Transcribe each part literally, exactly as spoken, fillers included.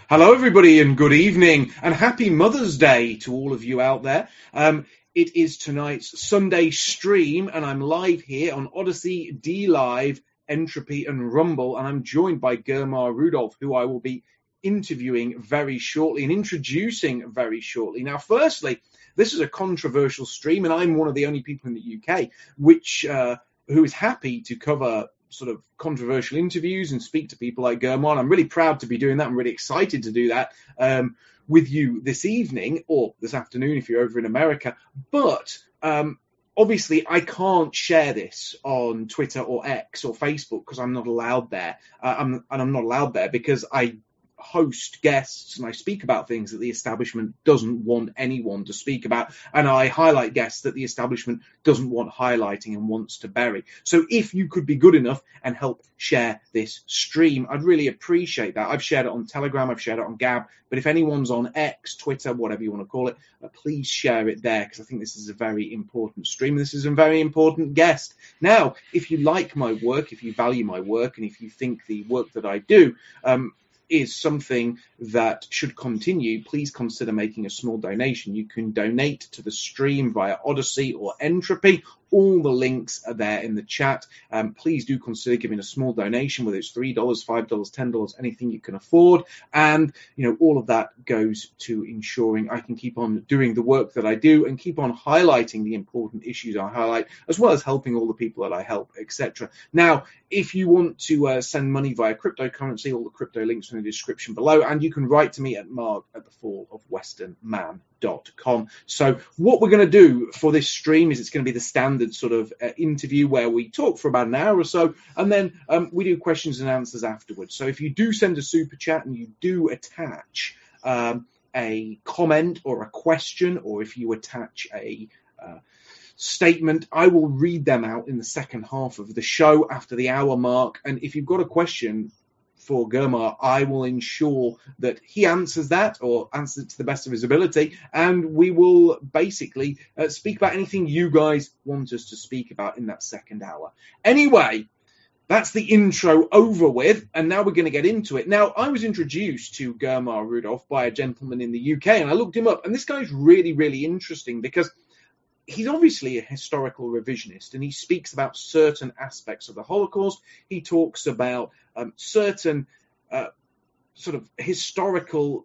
Hello, everybody, and good evening, and happy Mother's Day to all of you out there. Um, it is tonight's Sunday stream, and I'm live here on Odyssey, D Live, Entropy, and Rumble, and I'm joined by Germar Rudolph, who I will be interviewing very shortly and introducing very shortly. Now, firstly, this is a controversial stream, and I'm one of the only people in the U K which uh, who is happy to cover sort of controversial interviews and speak to people like Germar. I'm really proud to be doing that. I'm really excited to do that um, with you this evening or this afternoon if you're over in America. But um, obviously I can't share this on Twitter or X or Facebook because I'm not allowed there. Uh, I'm, and I'm not allowed there because I host guests and I speak about things that the establishment doesn't want anyone to speak about, and I highlight guests that the establishment doesn't want highlighting and wants to bury. So if you could be good enough and help share this stream, I'd really appreciate that. I've shared it on Telegram, I've shared it on Gab, but if anyone's on X, Twitter, whatever you want to call it, uh, please share it there, because I think this is a very important stream. This is a very important guest. Now, if you like my work, if you value my work, and if you think the work that I do um, is something that should continue, please consider making a small donation. You can donate to the stream via Odyssey or Entropy. All the links are there in the chat. Um, please do consider giving a small donation, whether it's three dollars, five dollars, ten dollars, anything you can afford. And, you know, all of that goes to ensuring I can keep on doing the work that I do and keep on highlighting the important issues I highlight, as well as helping all the people that I help, et cetera. Now, if you want to uh, send money via cryptocurrency, all the crypto links are in the description below, and you can write to me at mark at the fall of western man dot com. So what we're going to do for this stream is it's going to be the standard sort of uh, interview where we talk for about an hour or so, and then um, we do questions and answers afterwards. So if you do send a super chat and you do attach um, a comment or a question, or if you attach a uh, statement, I will read them out in the second half of the show after the hour mark. And if you've got a question for Germar, I will ensure that he answers that or answers it to the best of his ability, and we will basically uh, speak about anything you guys want us to speak about in that second hour. Anyway, that's the intro over with, and now we're going to get into it. Now, I was introduced to Germar Rudolph by a gentleman in the U K, and I looked him up, and this guy's really, really interesting because he's obviously a historical revisionist, and he speaks about certain aspects of the Holocaust. He talks about um, certain uh, sort of historical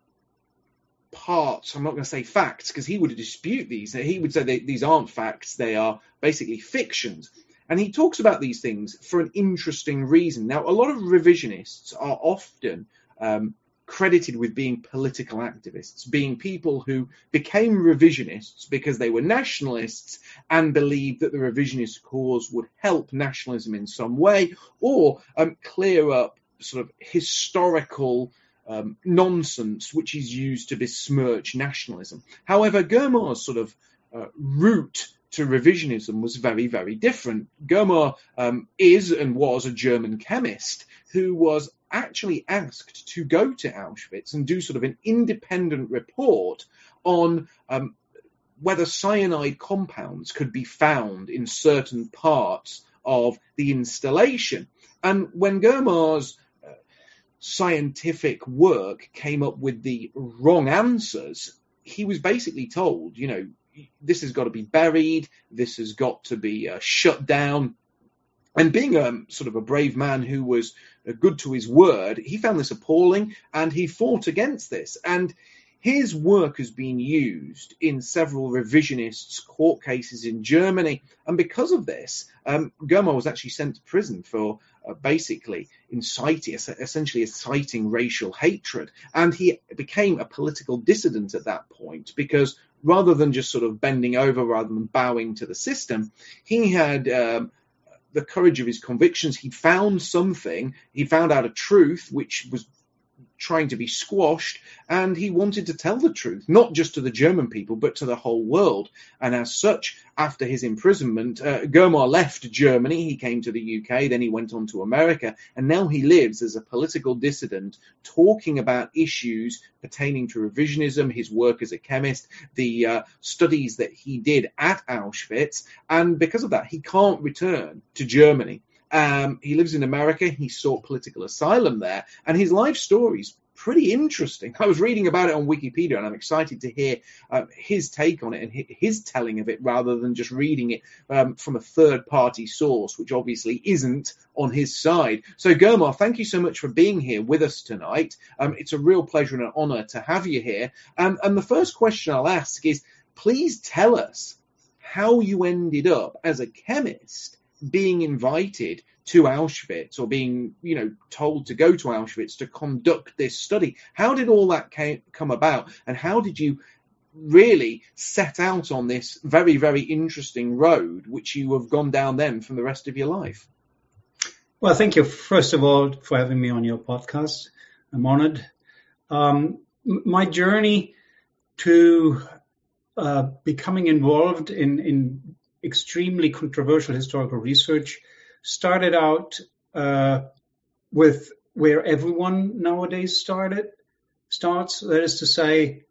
parts. I'm not going to say facts, because he would dispute these. He would say they, these aren't facts. They are basically fictions. And he talks about these things for an interesting reason. Now, a lot of revisionists are often um, credited with being political activists, being people who became revisionists because they were nationalists and believed that the revisionist cause would help nationalism in some way, or um, clear up sort of historical um, nonsense which is used to besmirch nationalism. However, Germar's sort of uh, route to revisionism was very, very different. Germar um, is and was a German chemist who was actually asked to go to Auschwitz and do sort of an independent report on um, whether cyanide compounds could be found in certain parts of the installation. And when Germar's uh, scientific work came up with the wrong answers, he was basically told, you know, this has got to be buried, this has got to be uh, shut down. And being a sort of a brave man who was good to his word, he found this appalling, and he fought against this. And his work has been used in several revisionists' court cases in Germany. And because of this, um, Germar was actually sent to prison for uh, basically inciting, essentially inciting racial hatred. And he became a political dissident at that point, because rather than just sort of bending over, rather than bowing to the system, he had um, the courage of his convictions. He found something, he found out a truth which was trying to be squashed, and he wanted to tell the truth, not just to the German people, but to the whole world. And as such, after his imprisonment, uh, Germar left Germany, he came to the U K, then he went on to America, and now he lives as a political dissident, talking about issues pertaining to revisionism, his work as a chemist, the uh, studies that he did at Auschwitz, and because of that, he can't return to Germany. Um, he lives in America, he sought political asylum there, and his life story is pretty interesting. I was reading about it on Wikipedia, and I'm excited to hear uh, his take on it and his telling of it rather than just reading it um, from a third-party source, which obviously isn't on his side. So, Gurmar, thank you so much for being here with us tonight. Um, it's a real pleasure and an honour to have you here. Um, and the first question I'll ask is, please tell us how you ended up as a chemist being invited to Auschwitz, or being, you know, told to go to Auschwitz to conduct this study. How did all that came, come about, and how did you really set out on this very, very interesting road, which you have gone down then from the rest of your life? Well, thank you, first of all, for having me on your podcast. I'm honored. Um, my journey to uh, becoming involved in, in extremely controversial historical research started out uh, with where everyone nowadays started, starts. That is to say,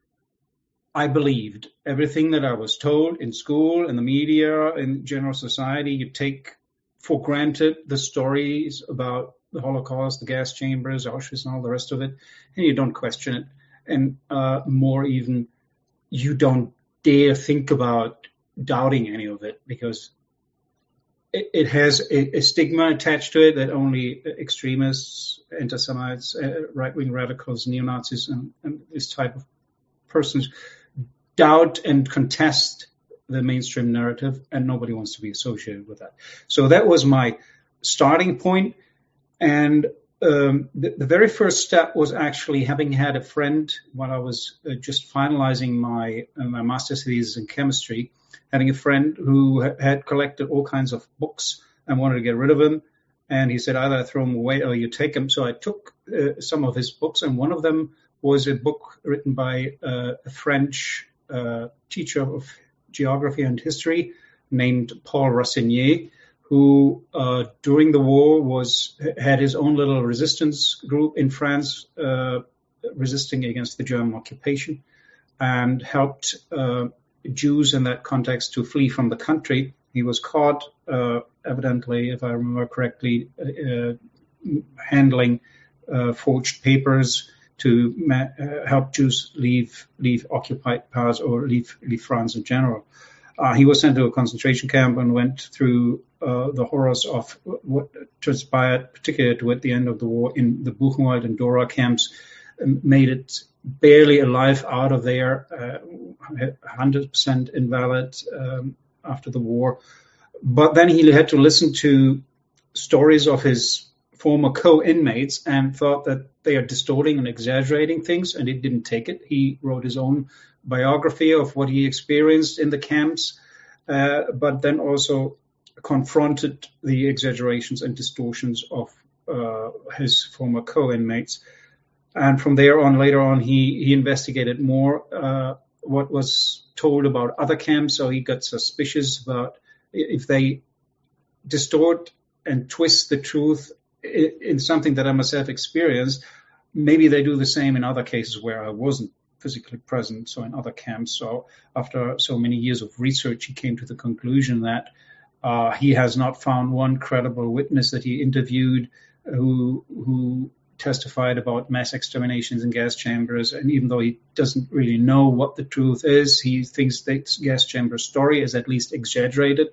I believed everything that I was told in school, in the media, in general society. You take for granted the stories about the Holocaust, the gas chambers, Auschwitz, and all the rest of it, and you don't question it. And uh, more even, you don't dare think about doubting any of it, because it, it has a, a stigma attached to it that only extremists, anti-Semites, uh, right-wing radicals, neo-Nazis, and, and this type of persons doubt and contest the mainstream narrative, and nobody wants to be associated with that. So that was my starting point. And um, the, the very first step was actually having had a friend while I was uh, just finalizing my, uh, my master's thesis in chemistry, having a friend who ha- had collected all kinds of books and wanted to get rid of them. And he said, either I throw them away or you take them. So I took uh, some of his books, and one of them was a book written by uh, a French uh, teacher of geography and history named Paul Rassegnier, who uh, during the war was had his own little resistance group in France, uh, resisting against the German occupation, and helped uh, Jews in that context to flee from the country. He was caught, uh, evidently, if I remember correctly, uh, handling uh, forged papers to ma- uh, help Jews leave leave occupied parts or leave leave France in general. Uh, he was sent to a concentration camp and went through uh, the horrors of what transpired, particularly toward the end of the war, in the Buchenwald and Dora camps, made it barely alive out of there, uh, one hundred percent invalid um, after the war. But then he had to listen to stories of his former co-inmates and thought that they are distorting and exaggerating things, and he didn't take it. He wrote his own biography of what he experienced in the camps, uh, but then also confronted the exaggerations and distortions of uh, his former co-inmates. And from there on, later on, he, he investigated more uh, what was told about other camps. So he got suspicious about if they distort and twist the truth in something that I myself experienced, maybe they do the same in other cases where I wasn't physically present, so in other camps. So after so many years of research, he came to the conclusion that uh, he has not found one credible witness that he interviewed who who testified about mass exterminations in gas chambers. And even though he doesn't really know what the truth is, he thinks that gas chamber story is at least exaggerated.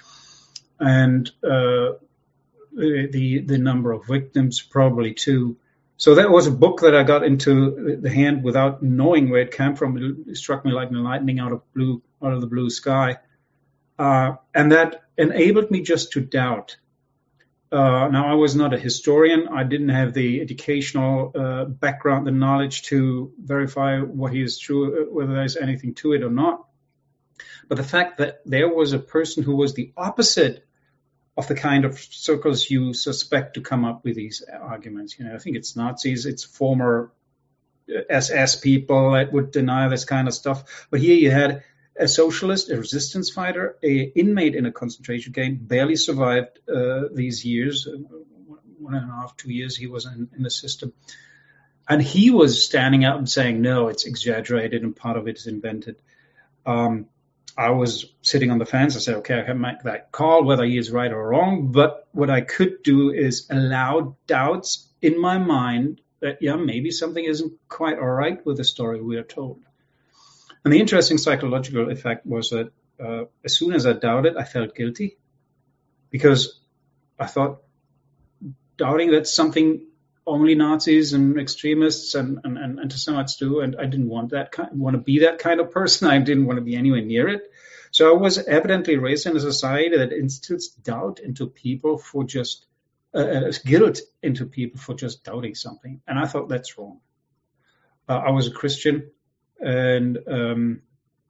And uh, the the number of victims probably too. So that was a book that I got into the hand without knowing where it came from. It struck me like lightning out of blue, out of the blue sky, uh, and that enabled me just to doubt. Uh, now, I was not a historian. I didn't have the educational uh, background, the knowledge to verify what is true, whether there's anything to it or not. But the fact that there was a person who was the opposite of the kind of circles you suspect to come up with these arguments. You know, I think it's Nazis, it's former S S people that would deny this kind of stuff. But here you had a socialist, a resistance fighter, a inmate in a concentration camp, barely survived uh, these years, one and a half, two years he was in, in the system. And he was standing up and saying, no, it's exaggerated and part of it is invented. Um, I was sitting on the fence. I said, okay, I can make that call, whether he is right or wrong. But what I could do is allow doubts in my mind that, yeah, maybe something isn't quite all right with the story we are told. And the interesting psychological effect was that uh, as soon as I doubted, I felt guilty, because I thought doubting, that's something only Nazis and extremists and, and, and anti-Semites do, and I didn't want that kind, want to be that kind of person. I didn't want to be anywhere near it. So I was evidently raised in a society that instills doubt into people for just uh, guilt into people for just doubting something, and I thought that's wrong. Uh, I was a Christian, and um,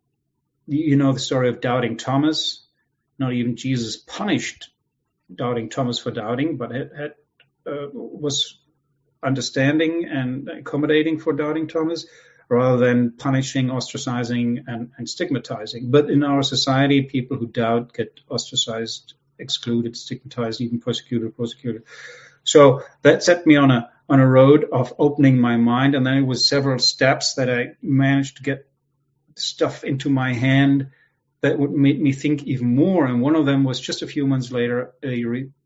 you know the story of doubting Thomas. Not even Jesus punished doubting Thomas for doubting, but had, had uh, was understanding and accommodating for doubting Thomas, rather than punishing, ostracizing, and, and stigmatizing. But in our society, people who doubt get ostracized, excluded, stigmatized, even persecuted, prosecuted. So that set me on a on a road of opening my mind, and then it was several steps that I managed to get stuff into my hand that would make me think even more. And one of them was just a few months later, a,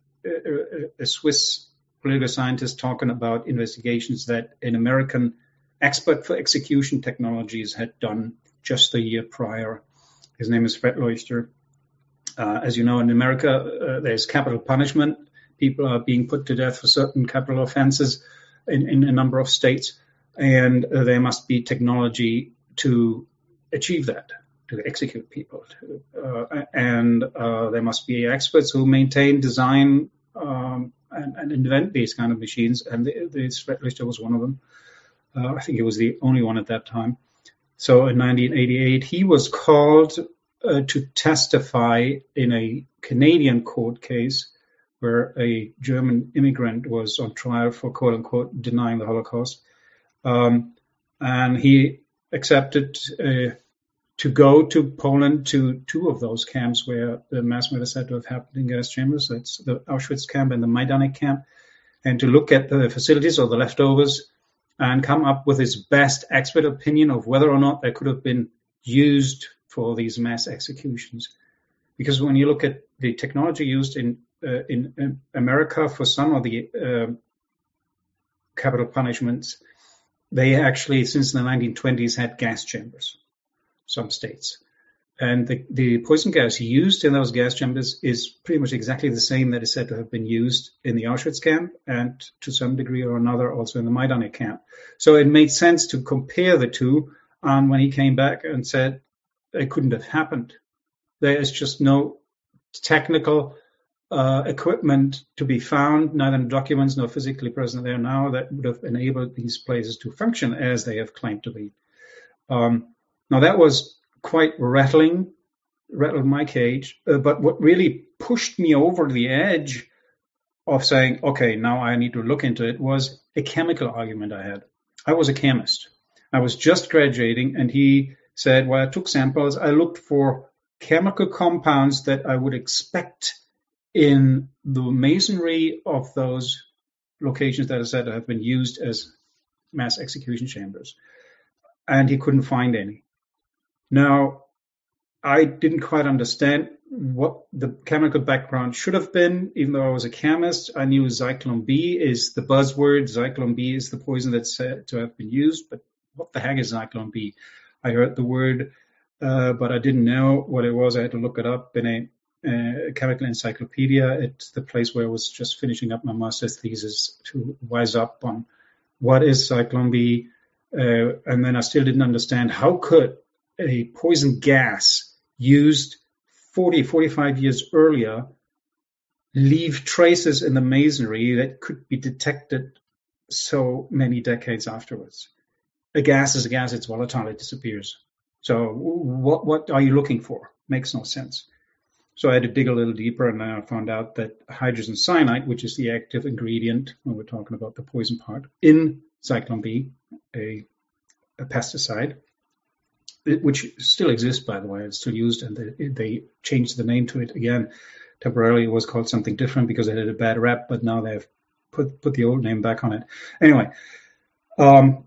a, a Swiss political scientist talking about investigations that an American expert for execution technologies had done just a year prior. His name is Fred Leuchter. Uh, as you know, in America, uh, there's capital punishment. People are being put to death for certain capital offenses in, in a number of states, and uh, there must be technology to achieve that, to execute people. Uh, and uh, there must be experts who maintain, design, um, and, and invent these kind of machines, and the, the Fred Leuchter was one of them. Uh, I think he was the only one at that time. So in nineteen eighty-eight, he was called uh, to testify in a Canadian court case where a German immigrant was on trial for, quote unquote, denying the Holocaust. Um, and he accepted uh, to go to Poland to two of those camps where the mass murder said to have happened in gas chambers. That's the Auschwitz camp and the Majdanek camp, and to look at the facilities or the leftovers and come up with his best expert opinion of whether or not they could have been used for these mass executions. Because when you look at the technology used in uh, in, in America for some of the uh, capital punishments, they actually, since the nineteen twenties, had gas chambers, some states. And the, the poison gas used in those gas chambers is pretty much exactly the same that is said to have been used in the Auschwitz camp and to some degree or another also in the Majdanek camp. So it made sense to compare the two. And when he came back and said it couldn't have happened, there is just no technical uh, equipment to be found, neither in documents nor physically present there now, that would have enabled these places to function as they have claimed to be. Um, now that was quite rattling, rattled my cage. Uh, but what really pushed me over the edge of saying, okay, now I need to look into it, was a chemical argument I had. I was a chemist. I was just graduating, and he said, well, I took samples. I looked for chemical compounds that I would expect in the masonry of those locations that I said have been used as mass execution chambers. And he couldn't find any. Now, I didn't quite understand what the chemical background should have been, even though I was a chemist. I knew Zyklon B is the buzzword. Zyklon B is the poison that's said to have been used. But what the heck is Zyklon B? I heard the word, uh, but I didn't know what it was. I had to look it up in a, a chemical encyclopedia. It's the place where I was just finishing up my master's thesis to wise up on what is Zyklon B. Uh, and then I still didn't understand how could a poison gas used forty, forty-five years earlier leave traces in the masonry that could be detected so many decades afterwards. A gas is a gas, it's volatile, it disappears. So what what are you looking for? Makes no sense. So I had to dig a little deeper, and then I found out that hydrogen cyanide, which is the active ingredient when we're talking about the poison part, in Zyklon B, a, a pesticide, which still exists, by the way, it's still used, and they, they changed the name to it again. Temporarily, it was called something different because it had a bad rep, but now they've put put the old name back on it. Anyway, um,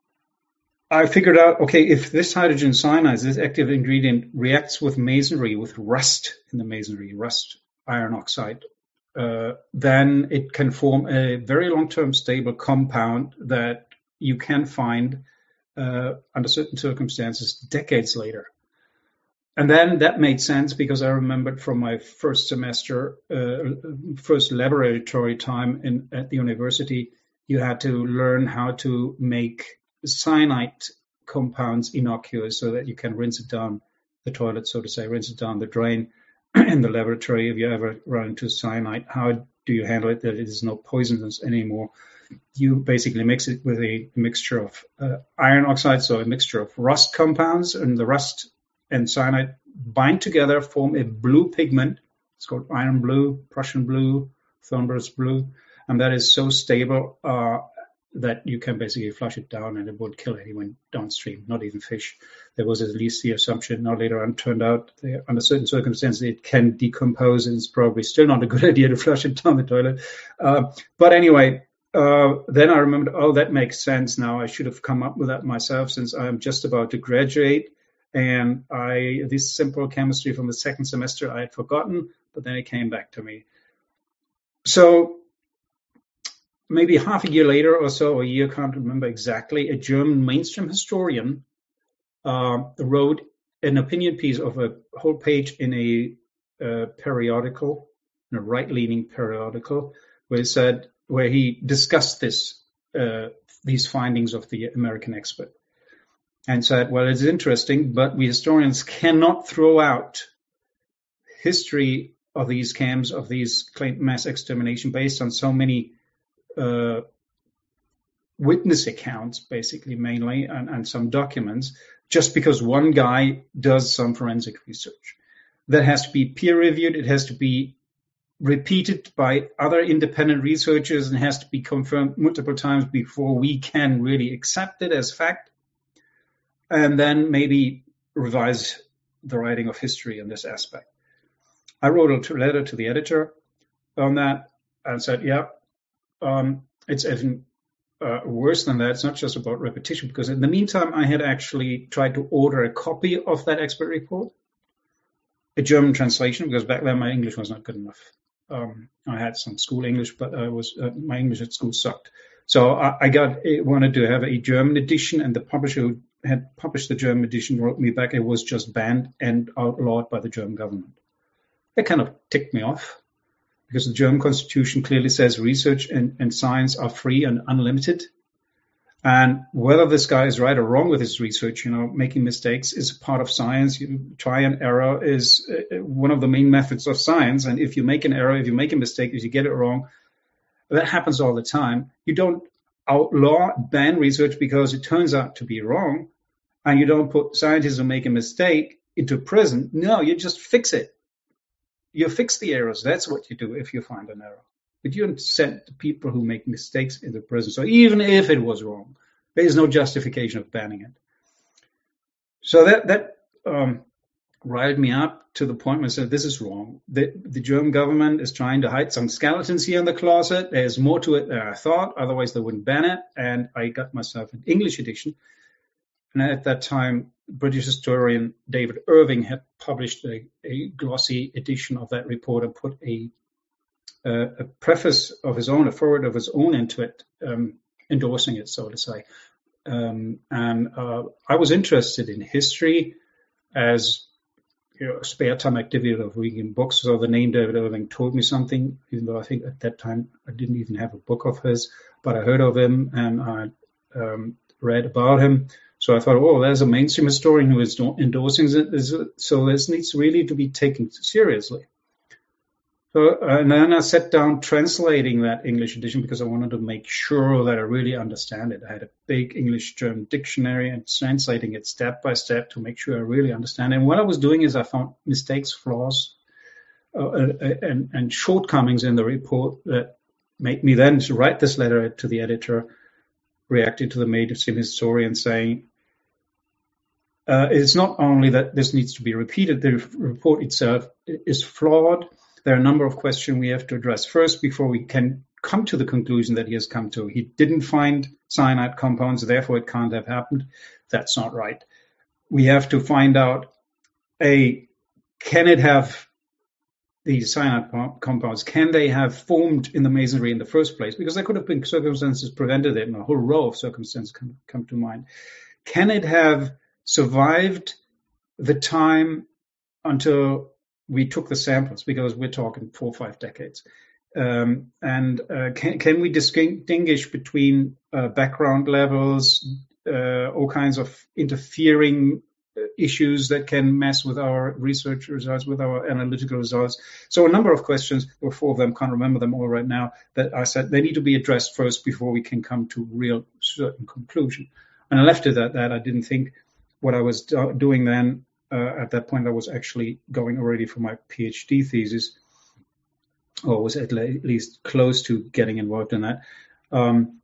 I figured out, okay, if this hydrogen cyanide, this active ingredient, reacts with masonry, with rust in the masonry, rust iron oxide, uh, then it can form a very long-term stable compound that you can find uh, under certain circumstances decades later. And then that made sense because I remembered from my first semester, uh, first laboratory time in, at the university, you had to learn how to make cyanide compounds innocuous so that you can rinse it down the toilet, so to say, rinse it down the drain in the laboratory. If you ever run into cyanide, how do you handle it that it is not poisonous anymore? You basically mix it with a mixture of uh, iron oxide, so a mixture of rust compounds, and the rust and cyanide bind together, form a blue pigment. It's called iron blue, Prussian blue, Thornburst blue, and that is so stable uh, that you can basically flush it down and it won't kill anyone downstream, not even fish. There was at least the assumption. Now later on turned out that under certain circumstances it can decompose, and it's probably still not a good idea to flush it down the toilet. Uh, but anyway, uh, then I remembered, oh, that makes sense now. I should have come up with that myself since I'm just about to graduate. And I, this simple chemistry from the second semester I had forgotten, but then it came back to me. So maybe half a year later or so, a year, can't remember exactly, a German mainstream historian uh, wrote an opinion piece of a whole page in a uh, periodical, in a right-leaning periodical, where he said, where he discussed this, uh, these findings of the American expert. And said, well, it's interesting, but we historians cannot throw out history of these camps, of these claimed mass extermination based on so many uh, witness accounts, basically, mainly, and, and some documents, just because one guy does some forensic research. That has to be peer-reviewed. It has to be repeated by other independent researchers and has to be confirmed multiple times before we can really accept it as fact. And then maybe revise the writing of history in this aspect. I wrote a letter to the editor on that and said, yeah, um, it's even uh, worse than that. It's not just about repetition, because in the meantime, I had actually tried to order a copy of that expert report, a German translation, because back then my English was not good enough. Um, I had some school English, but I was uh, my English at school sucked. So I, I got wanted to have a German edition, and the publisher who had published the German edition wrote me back it was just banned and outlawed by the German government. That kind of ticked me off, because the German constitution clearly says research and, and science are free and unlimited. And whether this guy is right or wrong with his research, you know, making mistakes is a part of science. You, try and error is one of the main methods of science. And if you make an error, if you make a mistake, if you get it wrong, that happens all the time. You don't outlaw, ban research because it turns out to be wrong, and you don't put scientists who make a mistake into prison. No, you just fix it. You fix the errors. That's what you do if you find an error. But you don't send the people who make mistakes into prison. So even if it was wrong, there is no justification of banning it. So that that um, riled me up to the point where I said, this is wrong. The, the German government is trying to hide some skeletons here in the closet. There's more to it than I thought. Otherwise, they wouldn't ban it. And I got myself an English edition. And at that time, British historian David Irving had published a, a glossy edition of that report and put a, uh, a preface of his own, a foreword of his own into it, um, endorsing it, so to say. Um, and uh, I was interested in history as you know, a spare time activity of reading books. So the name David Irving told me something, even though I think at that time I didn't even have a book of his, but I heard of him and I um, read about him. So I thought, oh, there's a mainstream historian who is endorsing it. So this needs really to be taken seriously. So, and then I sat down translating that English edition because I wanted to make sure that I really understand it. I had a big English-German dictionary and translating it step by step to make sure I really understand it. And what I was doing is I found mistakes, flaws, uh, and, and shortcomings in the report that made me then write this letter to the editor, reacting to the mainstream historian saying, uh, it's not only that this needs to be repeated, the report itself is flawed. There are a number of questions we have to address first before we can come to the conclusion that he has come to. He didn't find cyanide compounds, therefore it can't have happened. That's not right. We have to find out, A, can it have, these cyanide compounds, can they have formed in the masonry in the first place? Because there could have been circumstances prevented it, and a whole row of circumstances come, come to mind. Can it have survived the time until we took the samples? Because we're talking four or five decades. Um, and uh, can, can we distinguish between uh, background levels, uh, all kinds of interfering issues that can mess with our research results, with our analytical results? So a number of questions, there were four of them, can't remember them all right now, that I said they need to be addressed first before we can come to real certain conclusion. And I left it at that. I didn't think what I was do- doing then. Uh, at that point, I was actually going already for my PhD thesis, or was at least close to getting involved in that. Um,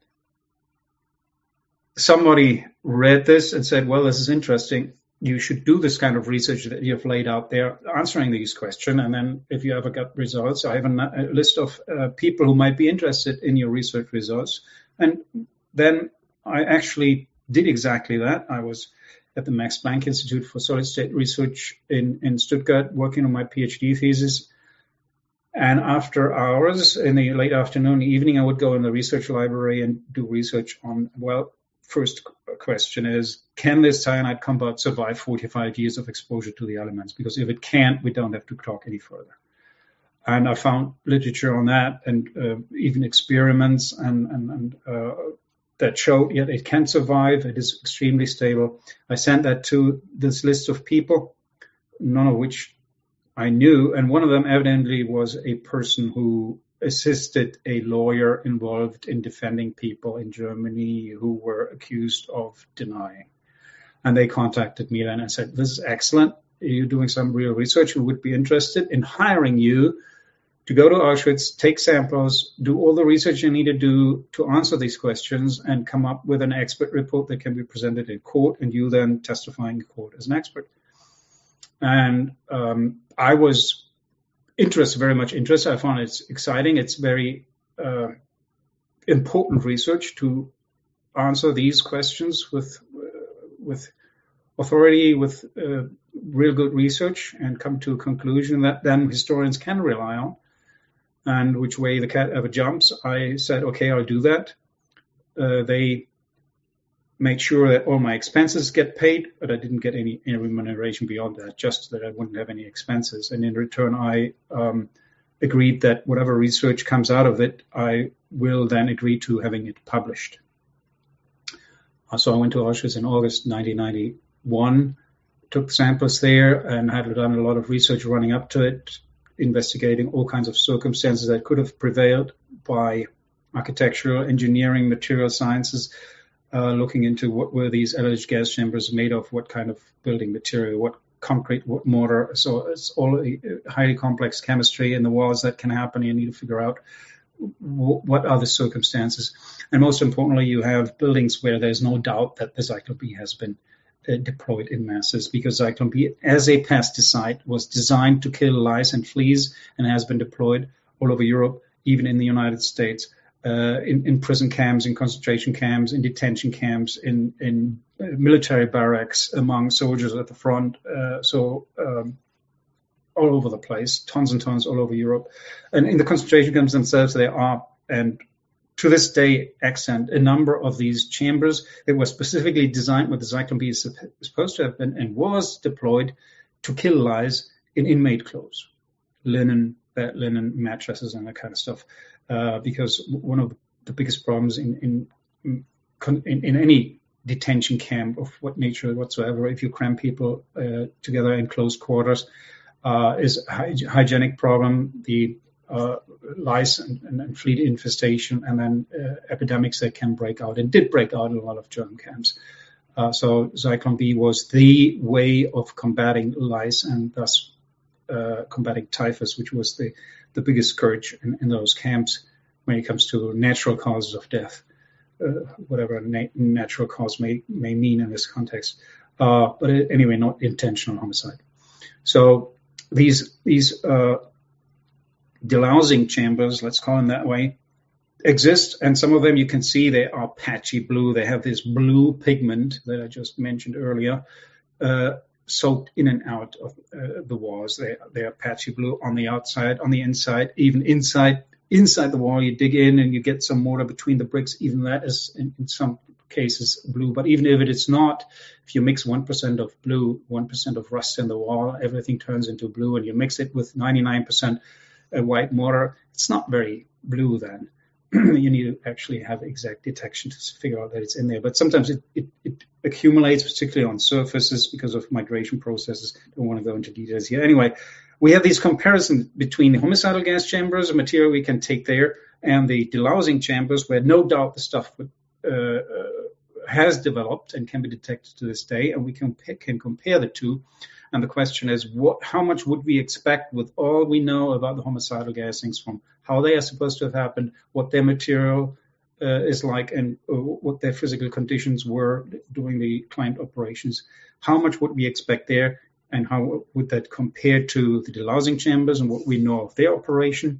somebody read this and said, well, this is interesting. You should do this kind of research that you've laid out there, answering these questions. And then if you ever get results, I have a, a list of uh, people who might be interested in your research results. And then I actually did exactly that. I was at the Max Planck Institute for Solid State Research in, in Stuttgart, working on my PhD thesis. And after hours, in the late afternoon, evening, I would go in the research library and do research on, well, first question is, can this cyanide compound survive forty-five years of exposure to the elements? Because if it can't, we don't have to talk any further. And I found literature on that, and uh, even experiments and, and, and uh, that showed, yeah, it can survive. It is extremely stable. I sent that to this list of people, none of which I knew, and one of them evidently was a person who assisted a lawyer involved in defending people in Germany who were accused of denying. And they contacted me then and said, this is excellent. You're doing some real research. We would be interested in hiring you to go to Auschwitz, take samples, do all the research you need to do to answer these questions, and come up with an expert report that can be presented in court, and you then testifying in court as an expert. And um, I was interested, very much interested. I found it exciting. It's very uh, important research to answer these questions with uh, with authority, with uh, real good research, and come to a conclusion that then historians can rely on. And which way the cat ever jumps, I said, okay, I'll do that. Uh, they made sure that all my expenses get paid, but I didn't get any, any remuneration beyond that, just that I wouldn't have any expenses. And in return, I um, agreed that whatever research comes out of it, I will then agree to having it published. Uh, so I went to Auschwitz in August nineteen ninety-one, took samples there, and had done a lot of research running up to it, investigating all kinds of circumstances that could have prevailed by architectural, engineering, material sciences, uh, looking into what were these alleged gas chambers made of, what kind of building material, what concrete, what mortar. So it's all a highly complex chemistry in the walls that can happen. You need to figure out what are the circumstances. And most importantly, you have buildings where there's no doubt that the Zyklon B has been Uh, deployed in masses, because Zyklon B as a pesticide was designed to kill lice and fleas and has been deployed all over Europe, even in the United States, uh, in, in prison camps, in concentration camps, in detention camps, in, in uh, military barracks, among soldiers at the front. Uh, so um, all over the place, tons and tons all over Europe. And in the concentration camps themselves, there are, and to this day, extant a number of these chambers that were specifically designed where the Zyklon B is supposed to have been and was deployed to kill lice in inmate clothes, linen, bed linen, mattresses, and that kind of stuff. Uh, because one of the biggest problems in in, in in any detention camp of what nature whatsoever, if you cram people uh, together in close quarters, uh, is a hy- hygienic problem. The Uh, lice and, and, and flea infestation, and then uh, epidemics that can break out, and did break out in a lot of German camps. Uh, so Zyklon B was the way of combating lice, and thus uh, combating typhus, which was the, the biggest scourge in, in those camps when it comes to natural causes of death, uh, whatever na- natural cause may, may mean in this context. Uh, but it, anyway, not intentional homicide. So these these uh, delousing chambers, let's call them that way, exist, and some of them you can see they are patchy blue. They have this blue pigment that I just mentioned earlier. Uh, soaked in and out of uh, the walls. They, they are patchy blue on the outside, on the inside, even inside inside the wall. You dig in and you get some mortar between the bricks. Even that is, in, in some cases, blue. But even if it is not, if you mix one percent of blue, one percent of rust in the wall, everything turns into blue, and you mix it with ninety-nine percent white mortar, it's not very blue then. You need to actually have exact detection to figure out that it's in there. But sometimes it, it, it accumulates, particularly on surfaces because of migration processes. Don't want to go into details here. Anyway, we have these comparisons between the homicidal gas chambers, a material we can take there, and the delousing chambers, where no doubt the stuff would, uh, uh, has developed and can be detected to this day, and we can, can compare the two. And the question is, what, how much would we expect with all we know about the homicidal gasings, from how they are supposed to have happened, what their material uh, is like, and uh, what their physical conditions were during the claimed operations? How much would we expect there, and how would that compare to the delousing chambers and what we know of their operation?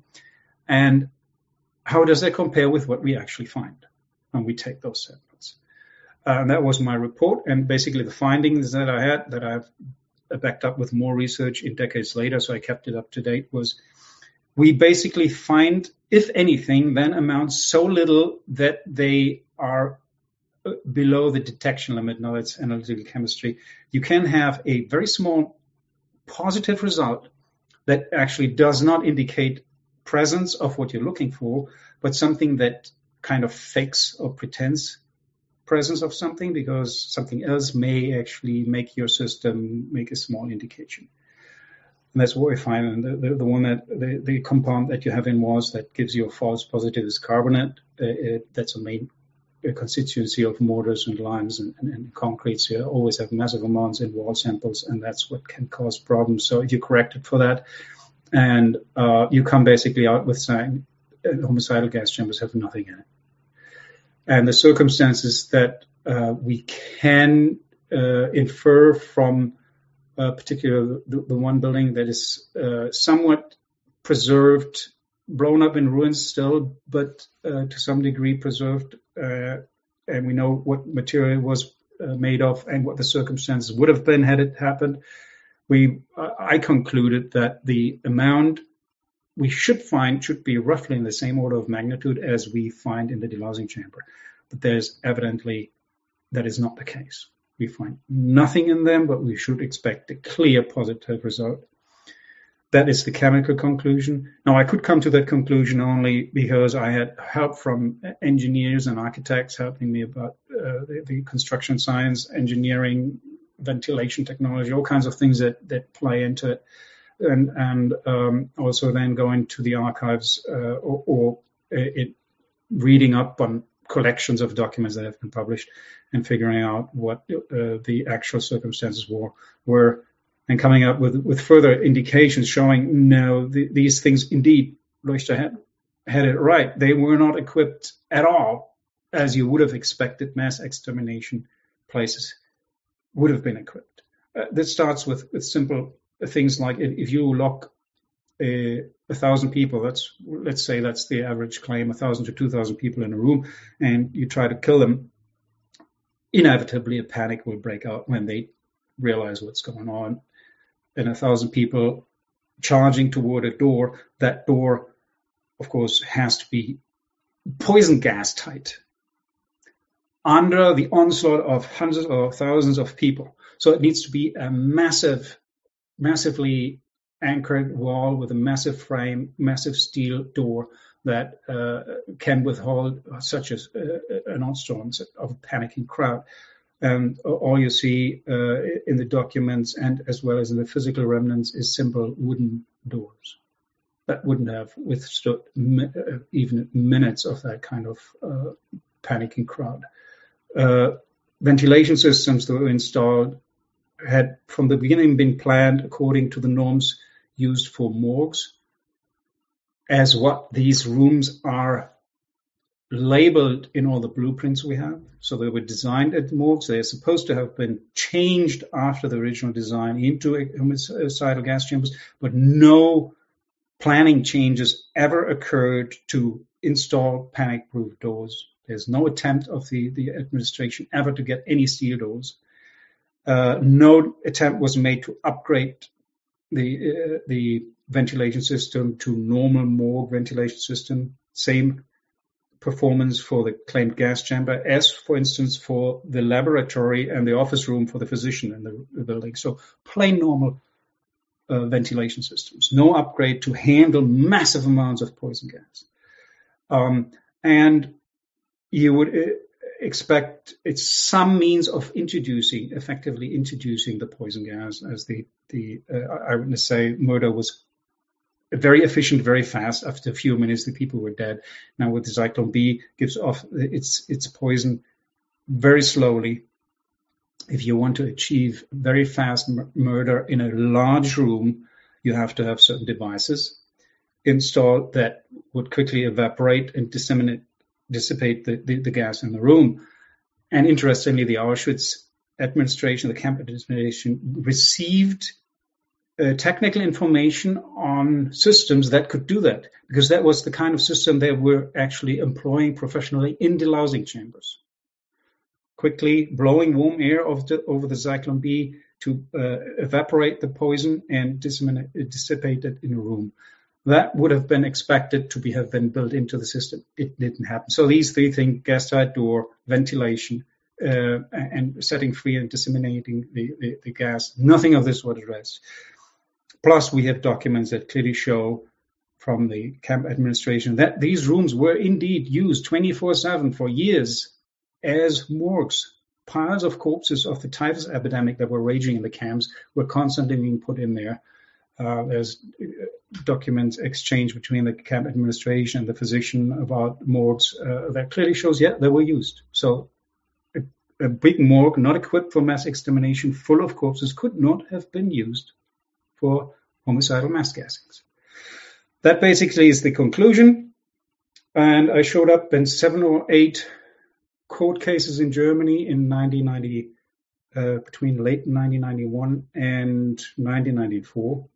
And how does that compare with what we actually find when we take those samples? Uh, and that was my report, and basically the findings that I had, that I've backed up with more research in decades later, so I kept it up to date, was we basically find, if anything, then amounts so little that they are below the detection limit. Now that's analytical chemistry. You can have a very small positive result that actually does not indicate presence of what you're looking for, but something that kind of fakes or pretends presence of something, because something else may actually make your system make a small indication. And that's what we find. And the, the, the one that the, the compound that you have in walls that gives you a false positive is carbonate. Uh, it, that's a main uh, constituency of mortars and limes and, and, and concretes. You always have massive amounts in wall samples, and that's what can cause problems. So if you correct it for that, and uh, you come basically out with saying uh, homicidal gas chambers have nothing in it. And the circumstances that uh, we can uh, infer from uh, particularly the, the one building that is uh, somewhat preserved, blown up in ruins still, but uh, to some degree preserved, uh, and we know what material it was uh, made of and what the circumstances would have been had it happened. We, uh, I concluded that the amount we should find should be roughly in the same order of magnitude as we find in the delousing chamber. But there's evidently that is not the case. We find nothing in them, but we should expect a clear positive result. That is the chemical conclusion. Now, I could come to that conclusion only because I had help from engineers and architects helping me about uh, the, the construction science, engineering, ventilation technology, all kinds of things that, that play into it. And, and um, also then going to the archives uh, or, or it, reading up on collections of documents that have been published and figuring out what uh, the actual circumstances were, were and coming up with, with further indications showing, no, the, these things indeed, Leuchter had, had it right. They were not equipped at all as you would have expected mass extermination places would have been equipped. Uh, this starts with, with simple things like if you lock a, a thousand people, that's let's say that's the average claim, a thousand to two thousand people in a room, and you try to kill them, inevitably a panic will break out when they realize what's going on. And a thousand people charging toward a door, that door, of course, has to be poison gas tight under the onslaught of hundreds or thousands of people. So it needs to be a massive, massively anchored wall with a massive frame, massive steel door that uh, can withhold such as uh, an onslaught of a panicking crowd. And all you see uh, in the documents and as well as in the physical remnants is simple wooden doors that wouldn't have withstood mi- even minutes of that kind of uh, panicking crowd. Uh, ventilation systems that were installed had from the beginning been planned according to the norms used for morgues, as what these rooms are labeled in all the blueprints we have. So they were designed at morgues. They are supposed to have been changed after the original design into homicidal gas chambers, but no planning changes ever occurred to install panic-proof doors. There's no attempt of the, the administration ever to get any steel doors. Uh, no attempt was made to upgrade the uh, the ventilation system to normal morgue ventilation system. Same performance for the claimed gas chamber as, for instance, for the laboratory and the office room for the physician in the, the building. So plain normal uh, ventilation systems. No upgrade to handle massive amounts of poison gas. Um, and you would uh, expect it's some means of introducing, effectively introducing the poison gas, as the, the uh, eyewitness say murder was very efficient, very fast. After a few minutes, the people were dead. Now with the Zyklon B, gives off its its poison very slowly. If you want to achieve very fast m- murder in a large room, you have to have certain devices installed that would quickly evaporate and disseminate, dissipate the, the, the gas in the room. And interestingly, the Auschwitz administration, the camp administration, received Uh, technical information on systems that could do that, because that was the kind of system they were actually employing professionally in the delousing chambers. Quickly blowing warm air over the, over the Zyklon B to uh, evaporate the poison and disseminate, dissipate it in a room. That would have been expected to be have been built into the system. It didn't happen. So these three things: gas tight door, ventilation, uh, and setting free and disseminating the, the, the gas. Nothing of this was addressed. Plus, we have documents that clearly show from the camp administration that these rooms were indeed used twenty-four seven for years as morgues. Piles of corpses of the typhus epidemic that were raging in the camps were constantly being put in there. Uh, there's documents exchanged between the camp administration and the physician about morgues uh, that clearly shows, yeah, they were used. So a, a big morgue, not equipped for mass extermination, full of corpses, could not have been used for homicidal mass gassings. That basically is the conclusion. And I showed up in seven or eight court cases in Germany in nineteen ninety, uh, between late nineteen ninety-one and nineteen ninety-four.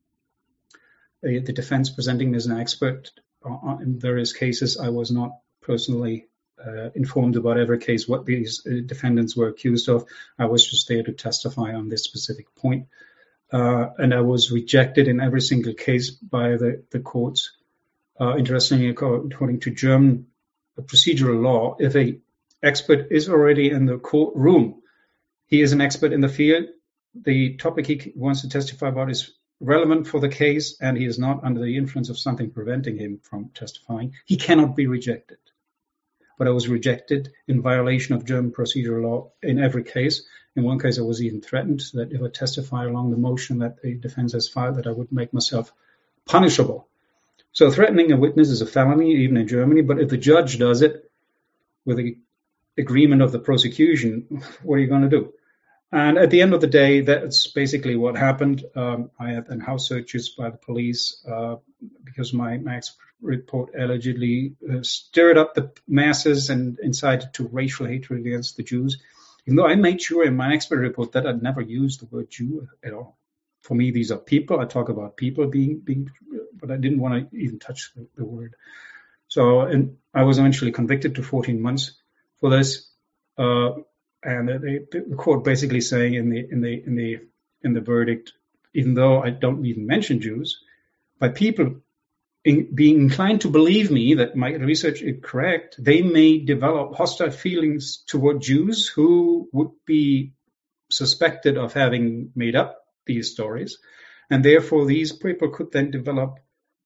Uh, the defense presenting me as an expert uh, in various cases. I was not personally uh, informed about every case, what these uh, defendants were accused of. I was just there to testify on this specific point. Uh, and I was rejected in every single case by the, the courts. Uh, interestingly, according to German procedural law, if an expert is already in the courtroom, he is an expert in the field. The topic he wants to testify about is relevant for the case, and he is not under the influence of something preventing him from testifying. He cannot be rejected. But I was rejected in violation of German procedural law in every case. In one case, I was even threatened that if I testify along the motion that the defense has filed, that I would make myself punishable. So threatening a witness is a felony, even in Germany. But if the judge does it with the agreement of the prosecution, what are you going to do? And at the end of the day, that's basically what happened. Um, I had then house searches by the police uh, because my, my expert report allegedly uh, stirred up the masses and incited to racial hatred against the Jews. Even though I made sure in my expert report that I'd never used the word Jew at all. For me, these are people. I talk about people being, being but I didn't want to even touch the, the word. So, and I was eventually convicted to fourteen months for this. Uh, and the, the court basically saying in the in the in the in the verdict, even though I don't even mention Jews, by people in, being inclined to believe me that my research is correct, they may develop hostile feelings toward Jews who would be suspected of having made up these stories, and therefore these people could then develop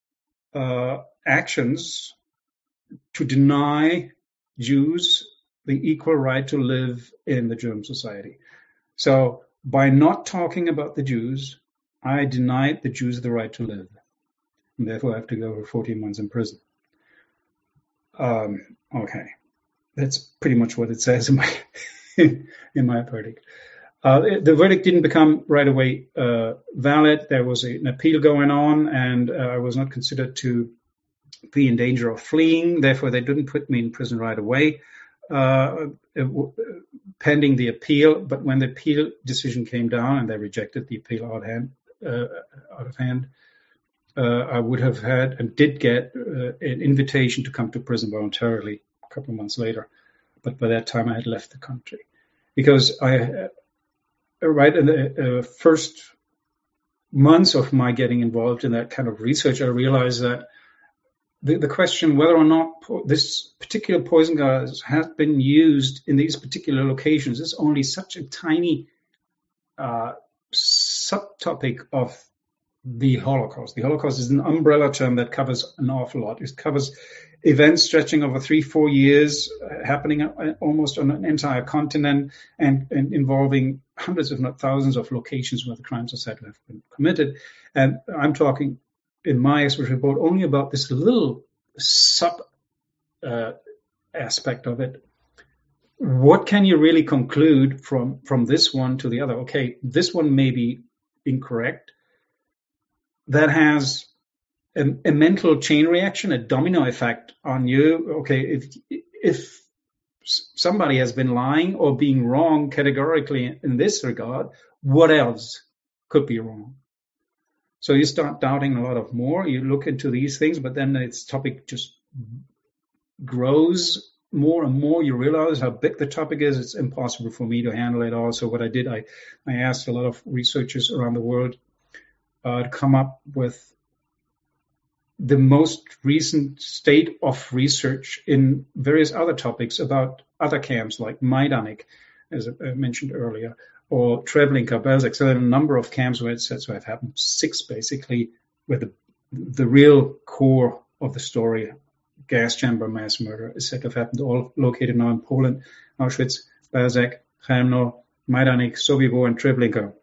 uh, actions to deny Jews the equal right to live in the German society. So by not talking about the Jews, I denied the Jews the right to live, and therefore I have to go for fourteen months in prison. Um, okay, that's pretty much what it says in my in my verdict. Uh, the verdict didn't become right away uh, valid. There was a, an appeal going on, and uh, I was not considered to be in danger of fleeing. Therefore, they didn't put me in prison right away, uh, pending the appeal. But when the appeal decision came down and they rejected the appeal out of hand, uh, out of hand uh, I would have had and did get uh, an invitation to come to prison voluntarily a couple of months later. But by that time, I had left the country because I. right in the uh, first months of my getting involved in that kind of research, I realized that the, the question whether or not po- this particular poison gas has been used in these particular locations is only such a tiny uh, subtopic of the Holocaust. The Holocaust is an umbrella term that covers an awful lot. It covers events stretching over three, four years, uh, happening almost on an entire continent, and, and involving hundreds, if not thousands, of locations where the crimes are said to have been committed. And I'm talking, in my expert report, only about this little sub uh, aspect of it. What can you really conclude from, from this one to the other? Okay, this one may be incorrect. That has a, a mental chain reaction, a domino effect on you. Okay, if if somebody has been lying or being wrong categorically in this regard, what else could be wrong? So you start doubting a lot of more. You look into these things, but then its topic just grows more and more. You realize how big the topic is. It's impossible for me to handle it all. So what I did, I, I asked a lot of researchers around the world uh, to come up with the most recent state of research in various other topics about other camps like Majdanek, as I mentioned earlier, or Treblinka, Belzec. So there are a number of camps where it's said to have happened, six basically, where the, the real core of the story, gas chamber mass murder, is said to have happened, all located now in Poland, Auschwitz, Belzec, Chełmno, Majdanek, Sobibor, and Treblinka.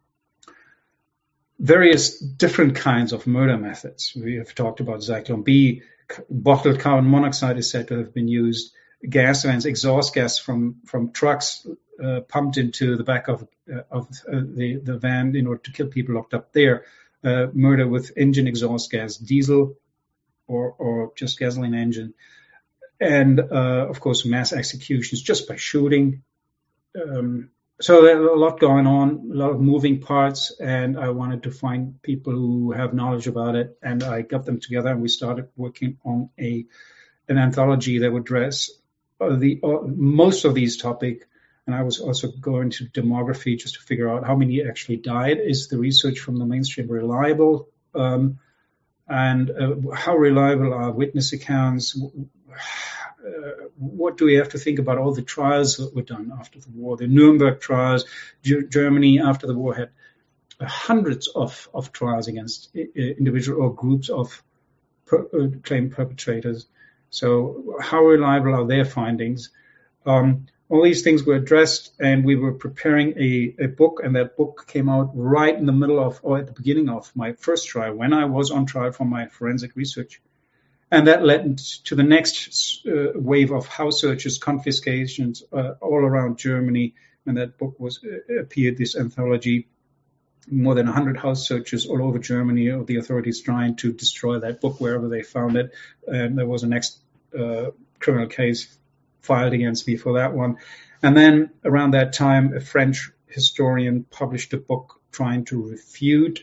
Various different kinds of murder methods. We have talked about Zyklon B, bottled carbon monoxide is said to have been used, gas vents, exhaust gas from, from trucks uh, pumped into the back of, uh, of uh, the, the van in order to kill people locked up there, uh, murder with engine exhaust gas, diesel or, or just gasoline engine, and uh, of course mass executions just by shooting. Um, So there's a lot going on, a lot of moving parts, and I wanted to find people who have knowledge about it, and I got them together, and we started working on a an anthology that would address uh, the uh, most of these topics. And I was also going to demography just to figure out how many actually died. Is the research from the mainstream reliable? Um, and uh, how reliable are witness accounts? Uh, what do we have to think about all the trials that were done after the war? The Nuremberg trials, G- Germany after the war had hundreds of, of trials against individual or groups of per, uh, claimed perpetrators. So how reliable are their findings? Um, all these things were addressed, and we were preparing a, a book, and that book came out right in the middle of, or at the beginning of my first trial, when I was on trial for my forensic research. And that led to the next uh, wave of house searches, confiscations uh, all around Germany. And that book was uh, appeared, this anthology, more than one hundred house searches all over Germany, of the authorities trying to destroy that book wherever they found it. And there was a next uh, criminal case filed against me for that one. And then around that time, a French historian published a book trying to refute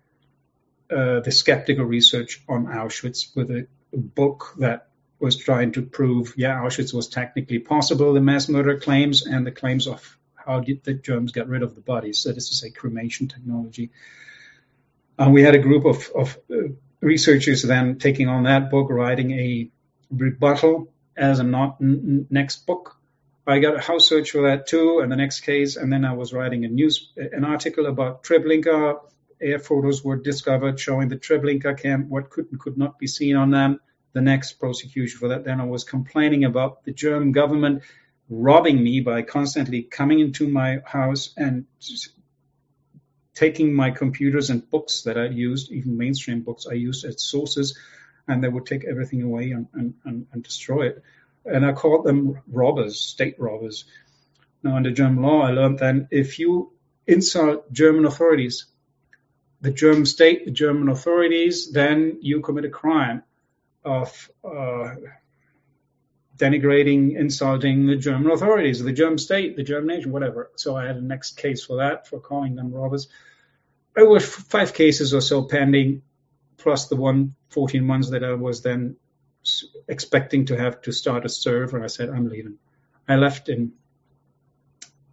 uh, the skeptical research on Auschwitz with a book that was trying to prove, yeah, Auschwitz was technically possible, the mass murder claims, and the claims of how did the Germans get rid of the bodies. So this is a cremation technology. And we had a group of, of uh, researchers then taking on that book, writing a rebuttal as a not n- next book. I got a house search for that too, and the next case, and then I was writing a news, an article about Treblinka. Air photos were discovered showing the Treblinka camp, what could and could not be seen on them. The next prosecution for that, then I was complaining about the German government robbing me by constantly coming into my house and taking my computers and books that I used, even mainstream books I used as sources, and they would take everything away and, and, and, and destroy it. And I called them robbers, state robbers. Now, under German law, I learned then if you insult German authorities, the German state, the German authorities, then you commit a crime of uh, denigrating, insulting the German authorities, the German state, the German nation, whatever. So I had a next case for that, for calling them robbers. There were five cases or so pending, plus the one fourteen months that I was then expecting to have to start a serve, and I said, I'm leaving. I left in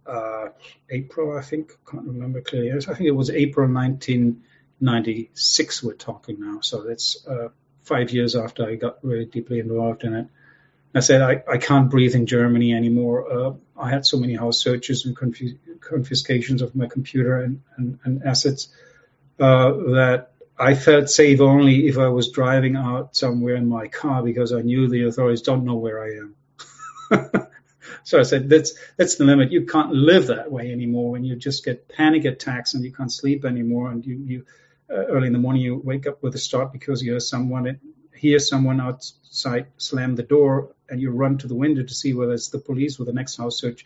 uh, April, I think. Can't remember clearly. I think it was April nineteen ninety-six we're talking now. So that's uh, five years after I got really deeply involved in it. I said, I, I can't breathe in Germany anymore. Uh, I had so many house searches and confis- confiscations of my computer and, and, and assets uh, that I felt safe only if I was driving out somewhere in my car because I knew the authorities don't know where I am. So I said, that's that's the limit. You can't live that way anymore when you just get panic attacks and you can't sleep anymore. And you, you uh, early in the morning, you wake up with a start because you hear someone, hear someone outside slam the door and you run to the window to see whether it's the police or the next house search.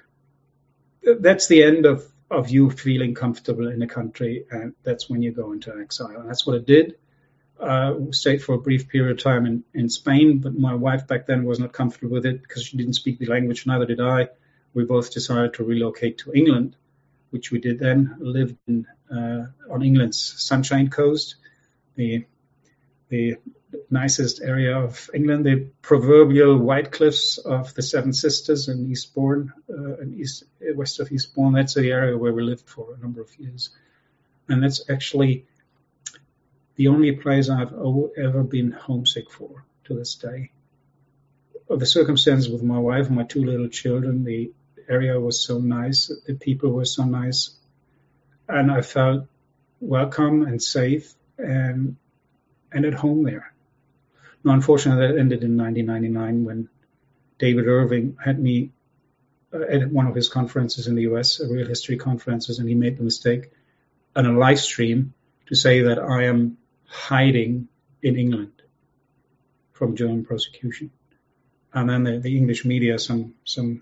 That's the end of, of you feeling comfortable in a country. And that's when you go into exile. And that's what it did. Uh, stayed for a brief period of time in, in Spain, but my wife back then was not comfortable with it because she didn't speak the language, neither did I. We both decided to relocate to England, which we did then, lived in, uh, on England's Sunshine Coast, the the nicest area of England, the proverbial White Cliffs of the Seven Sisters in Eastbourne, uh, in east, west of Eastbourne. That's the area where we lived for a number of years. And that's actually the only place I've ever been homesick for to this day. Of the circumstances with my wife and my two little children, the area was so nice, the people were so nice, and I felt welcome and safe and and at home there. Now, unfortunately, that ended in nineteen ninety-nine when David Irving had me at one of his conferences in the U S, a real history conferences, and he made the mistake on a live stream to say that I am hiding in England from German prosecution. And then the, the English media, some some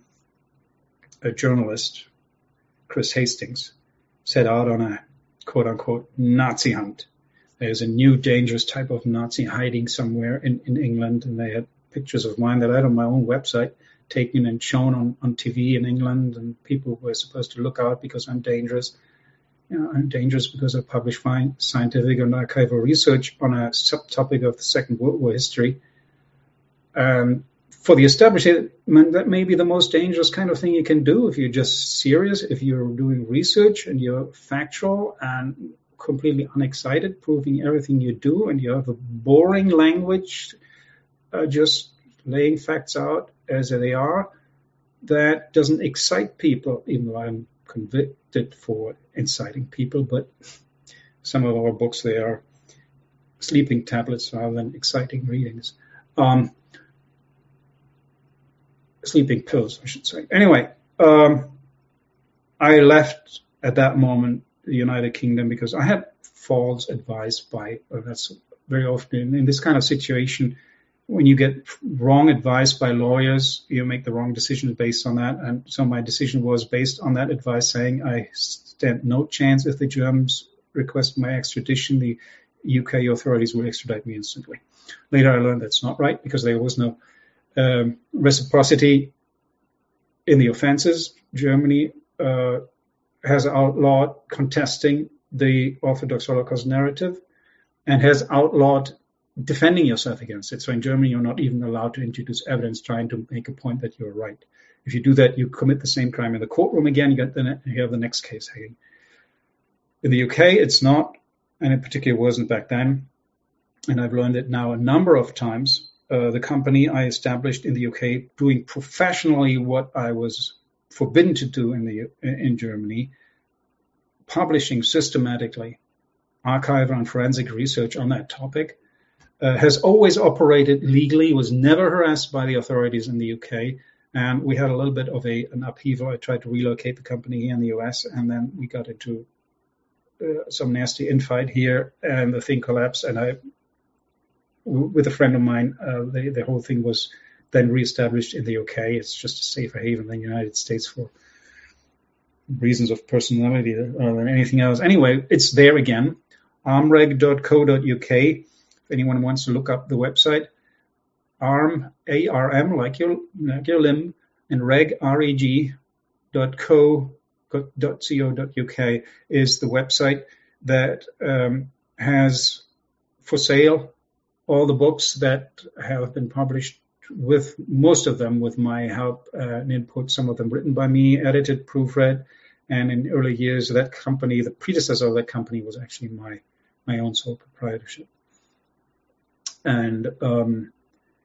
a journalist, Chris Hastings, set out on a quote-unquote Nazi hunt. There's a new dangerous type of Nazi hiding somewhere in, in England, and they had pictures of mine that I had on my own website taken and shown on, on T V in England, and people were supposed to look out because I'm dangerous. You know, I'm dangerous because I publish fine scientific and archival research on a subtopic of the Second World War history. Um, for the establishment, that may be the most dangerous kind of thing you can do if you're just serious, if you're doing research and you're factual and completely unexcited, proving everything you do, and you have a boring language, uh, just laying facts out as they are. That doesn't excite people, even though I'm convicted for inciting people, but some of our books, they are sleeping tablets rather than exciting readings. Um, sleeping pills, I should say. Anyway, um, I left at that moment the United Kingdom because I had false advice by, or that's very often in this kind of situation, when you get wrong advice by lawyers, you make the wrong decisions based on that. And so my decision was based on that advice, saying I stand no chance if the Germans request my extradition, the U K authorities will extradite me instantly. Later I learned that's not right because there was no um, reciprocity in the offenses. Germany uh, has outlawed contesting the Orthodox Holocaust narrative and has outlawed defending yourself against it. So in Germany, you're not even allowed to introduce evidence trying to make a point that you're right. If you do that, you commit the same crime in the courtroom again, you, get the, you have the next case hanging. In the U K, it's not, and in particular wasn't back then, and I've learned it now a number of times. Uh, the company I established in the U K, doing professionally what I was forbidden to do in the in Germany, publishing systematically archival and forensic research on that topic, uh, has always operated legally, was never harassed by the authorities in the U K. And we had a little bit of a, an upheaval. I tried to relocate the company here in the U S, and then we got into uh, some nasty infight here, and the thing collapsed. And I, w- with a friend of mine, uh, the, the whole thing was then reestablished in the U K. It's just a safer haven than the United States for reasons of personality rather than anything else. Anyway, it's there again, armreg dot co dot U K. If anyone wants to look up the website, arm, A R M, like your, like your limb, and reg, R E G, dot co, dot co, dot U K is the website that um, has for sale all the books that have been published with most of them with my help uh, and input, some of them written by me, edited, proofread. And in early years, that company, the predecessor of that company, was actually my my own sole proprietorship. And um,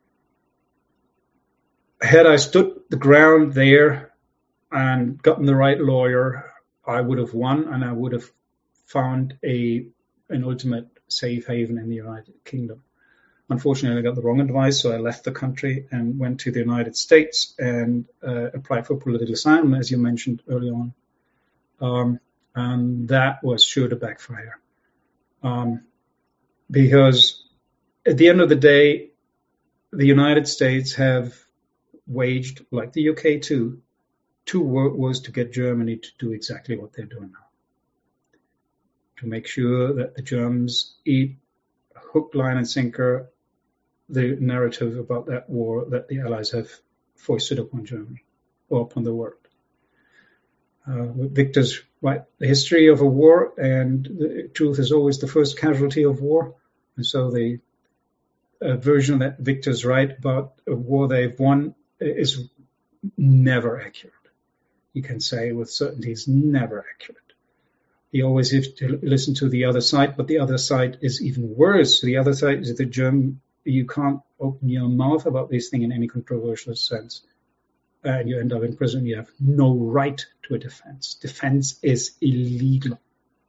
had I stood the ground there and gotten the right lawyer, I would have won, and I would have found a an ultimate safe haven in the United Kingdom. Unfortunately, I got the wrong advice, so I left the country and went to the United States and uh, applied for political asylum, as you mentioned early on. Um, and that was sure to backfire. Um, because at the end of the day, the United States have waged, like the U K too, two wars to get Germany to do exactly what they're doing now. To make sure that the Germans eat hook, line, and sinker the narrative about that war that the Allies have foisted upon Germany or upon the world. Uh, victors write the history of a war, and the truth is always the first casualty of war. And so the uh, version that victors write about a war they've won is never accurate. You can say with certainty it's never accurate. You always have to listen to the other side, but the other side is even worse. The other side is the German. You can't open your mouth about this thing in any controversial sense. And uh, you end up in prison. You have no right to a defense. Defense is illegal.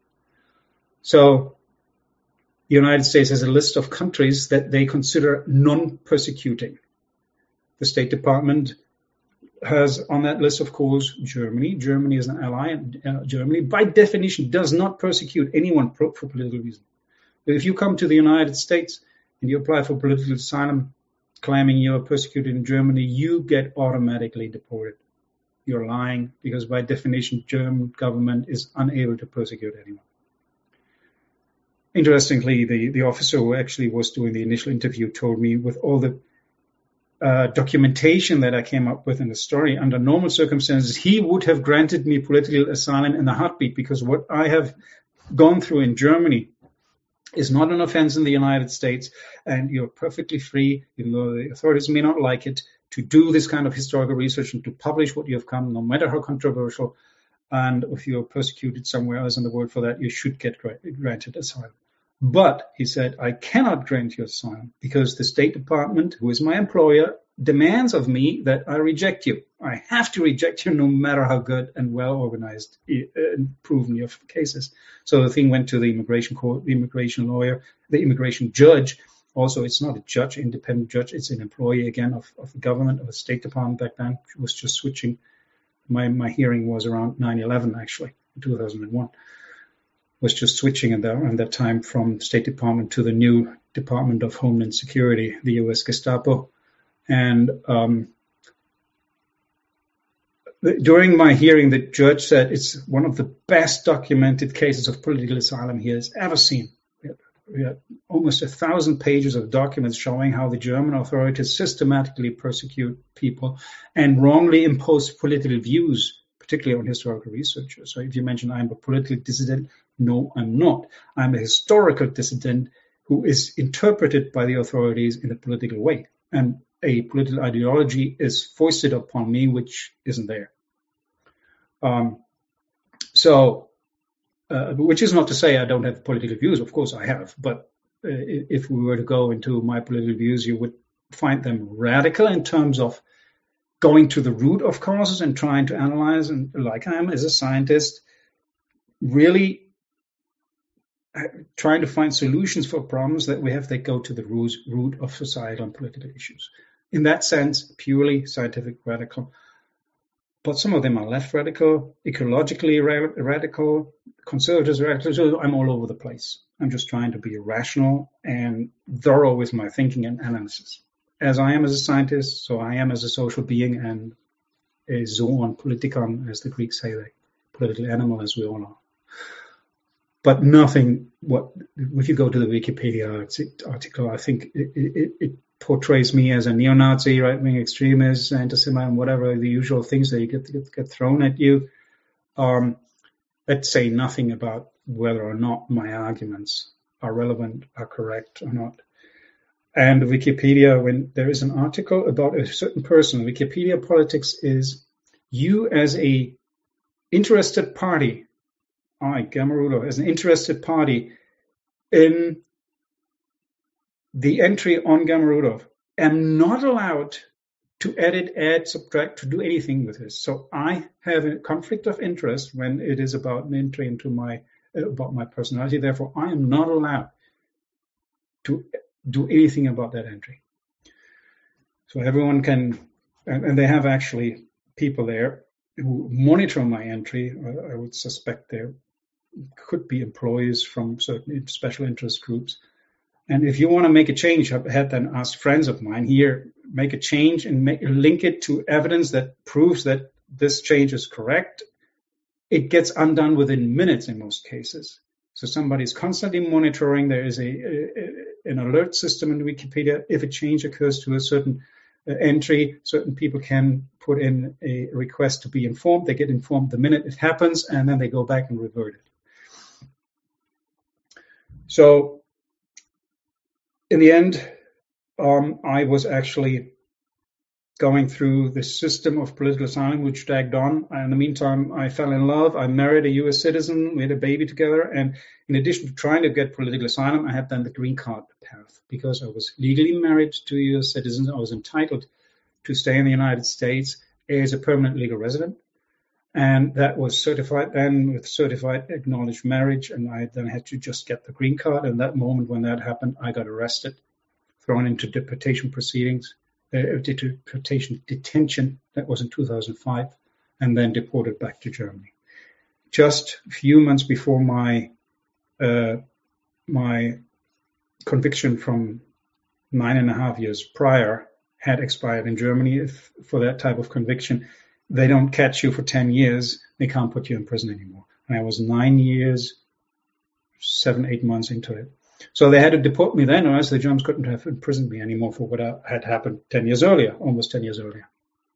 So the United States has a list of countries that they consider non-persecuting. The State Department has on that list, of course, Germany. Germany is an ally, and uh, Germany, by definition, does not persecute anyone for political reasons. But if you come to the United States and you apply for political asylum, claiming you are persecuted in Germany, you get automatically deported. You're lying, because by definition, German government is unable to persecute anyone. Interestingly, the, the officer who actually was doing the initial interview told me, with all the uh, documentation that I came up with in the story, under normal circumstances, he would have granted me political asylum in a heartbeat, because what I have gone through in Germany is not an offense in the United States, and you're perfectly free, even though the authorities may not like it, to do this kind of historical research and to publish what you have come, no matter how controversial. And if you're persecuted somewhere else in the world for that, you should get granted asylum. But, he said, I cannot grant you asylum because the State Department, who is my employer, demands of me that I reject you. I have to reject you no matter how good and well organized and proven your case is. So the thing went to the immigration court, the immigration lawyer, the immigration judge. Also, it's not a judge, independent judge. It's an employee, again, of, of the government, of the State Department back then. It was just switching. My, my hearing was around nine eleven, actually, in two thousand one. Was just switching at that, at that time from State Department to the new Department of Homeland Security, the U S Gestapo. And um, during my hearing, the judge said it's one of the best documented cases of political asylum he has ever seen. We had, we had almost a thousand pages of documents showing how the German authorities systematically persecute people and wrongly impose political views, particularly on historical researchers. So if you mention I'm a political dissident, no, I'm not. I'm a historical dissident who is interpreted by the authorities in a political way. And a political ideology is foisted upon me, which isn't there. Um, so, uh, which is not to say I don't have political views. Of course I have. But uh, if we were to go into my political views, you would find them radical in terms of going to the root of causes and trying to analyze, and like I am as a scientist, really trying to find solutions for problems that we have that go to the root, root of societal and political issues. In that sense, purely scientific radical. But some of them are left radical, ecologically ra- radical, conservatives radical. So I'm all over the place. I'm just trying to be rational and thorough with my thinking and analysis. As I am as a scientist, so I am as a social being, and a zoon politikon, as the Greeks say, a political animal, as we all are. But nothing, what, if you go to the Wikipedia article, I think it, it, it portrays me as a neo-Nazi, right-wing extremist, anti-Semite, and whatever, the usual things that you get, get, get thrown at you. Um, let's say nothing about whether or not my arguments are relevant, are correct or not. And Wikipedia, when there is an article about a certain person, Wikipedia politics is you as a interested party, I, Gamma Rudolph, as an interested party in the entry on Gamma Rudolph, am not allowed to edit, add, subtract, to do anything with this. So I have a conflict of interest when it is about an entry into my uh, about my personality. Therefore, I am not allowed to do anything about that entry. So everyone can, and, and they have actually people there who monitor my entry. I would suspect there could be employees from certain special interest groups. And if you want to make a change, I've had then asked friends of mine here, make a change and make, link it to evidence that proves that this change is correct. It gets undone within minutes in most cases. So somebody's constantly monitoring. There is a, a an alert system in Wikipedia. If a change occurs to a certain uh, entry, certain people can put in a request to be informed. They get informed the minute it happens, and then they go back and revert it. So in the end, um, I was actually going through the system of political asylum, which dragged on. In the meantime, I fell in love. I married a U S citizen. We had a baby together. And in addition to trying to get political asylum, I had done the green card path because I was legally married to a U S citizen. I was entitled to stay in the United States as a permanent legal resident. And that was certified then with certified acknowledged marriage. And I then had to just get the green card. And that moment when that happened, I got arrested, thrown into deportation proceedings. Uh, deportation detention, that was in two thousand five, and then deported back to Germany. Just a few months before my uh, my conviction from nine and a half years prior had expired in Germany. If for that type of conviction, they don't catch you for ten years, they can't put you in prison anymore. And I was nine years, seven, eight months into it. So they had to deport me then, or else the Germans couldn't have imprisoned me anymore for what had happened ten years earlier, almost ten years earlier.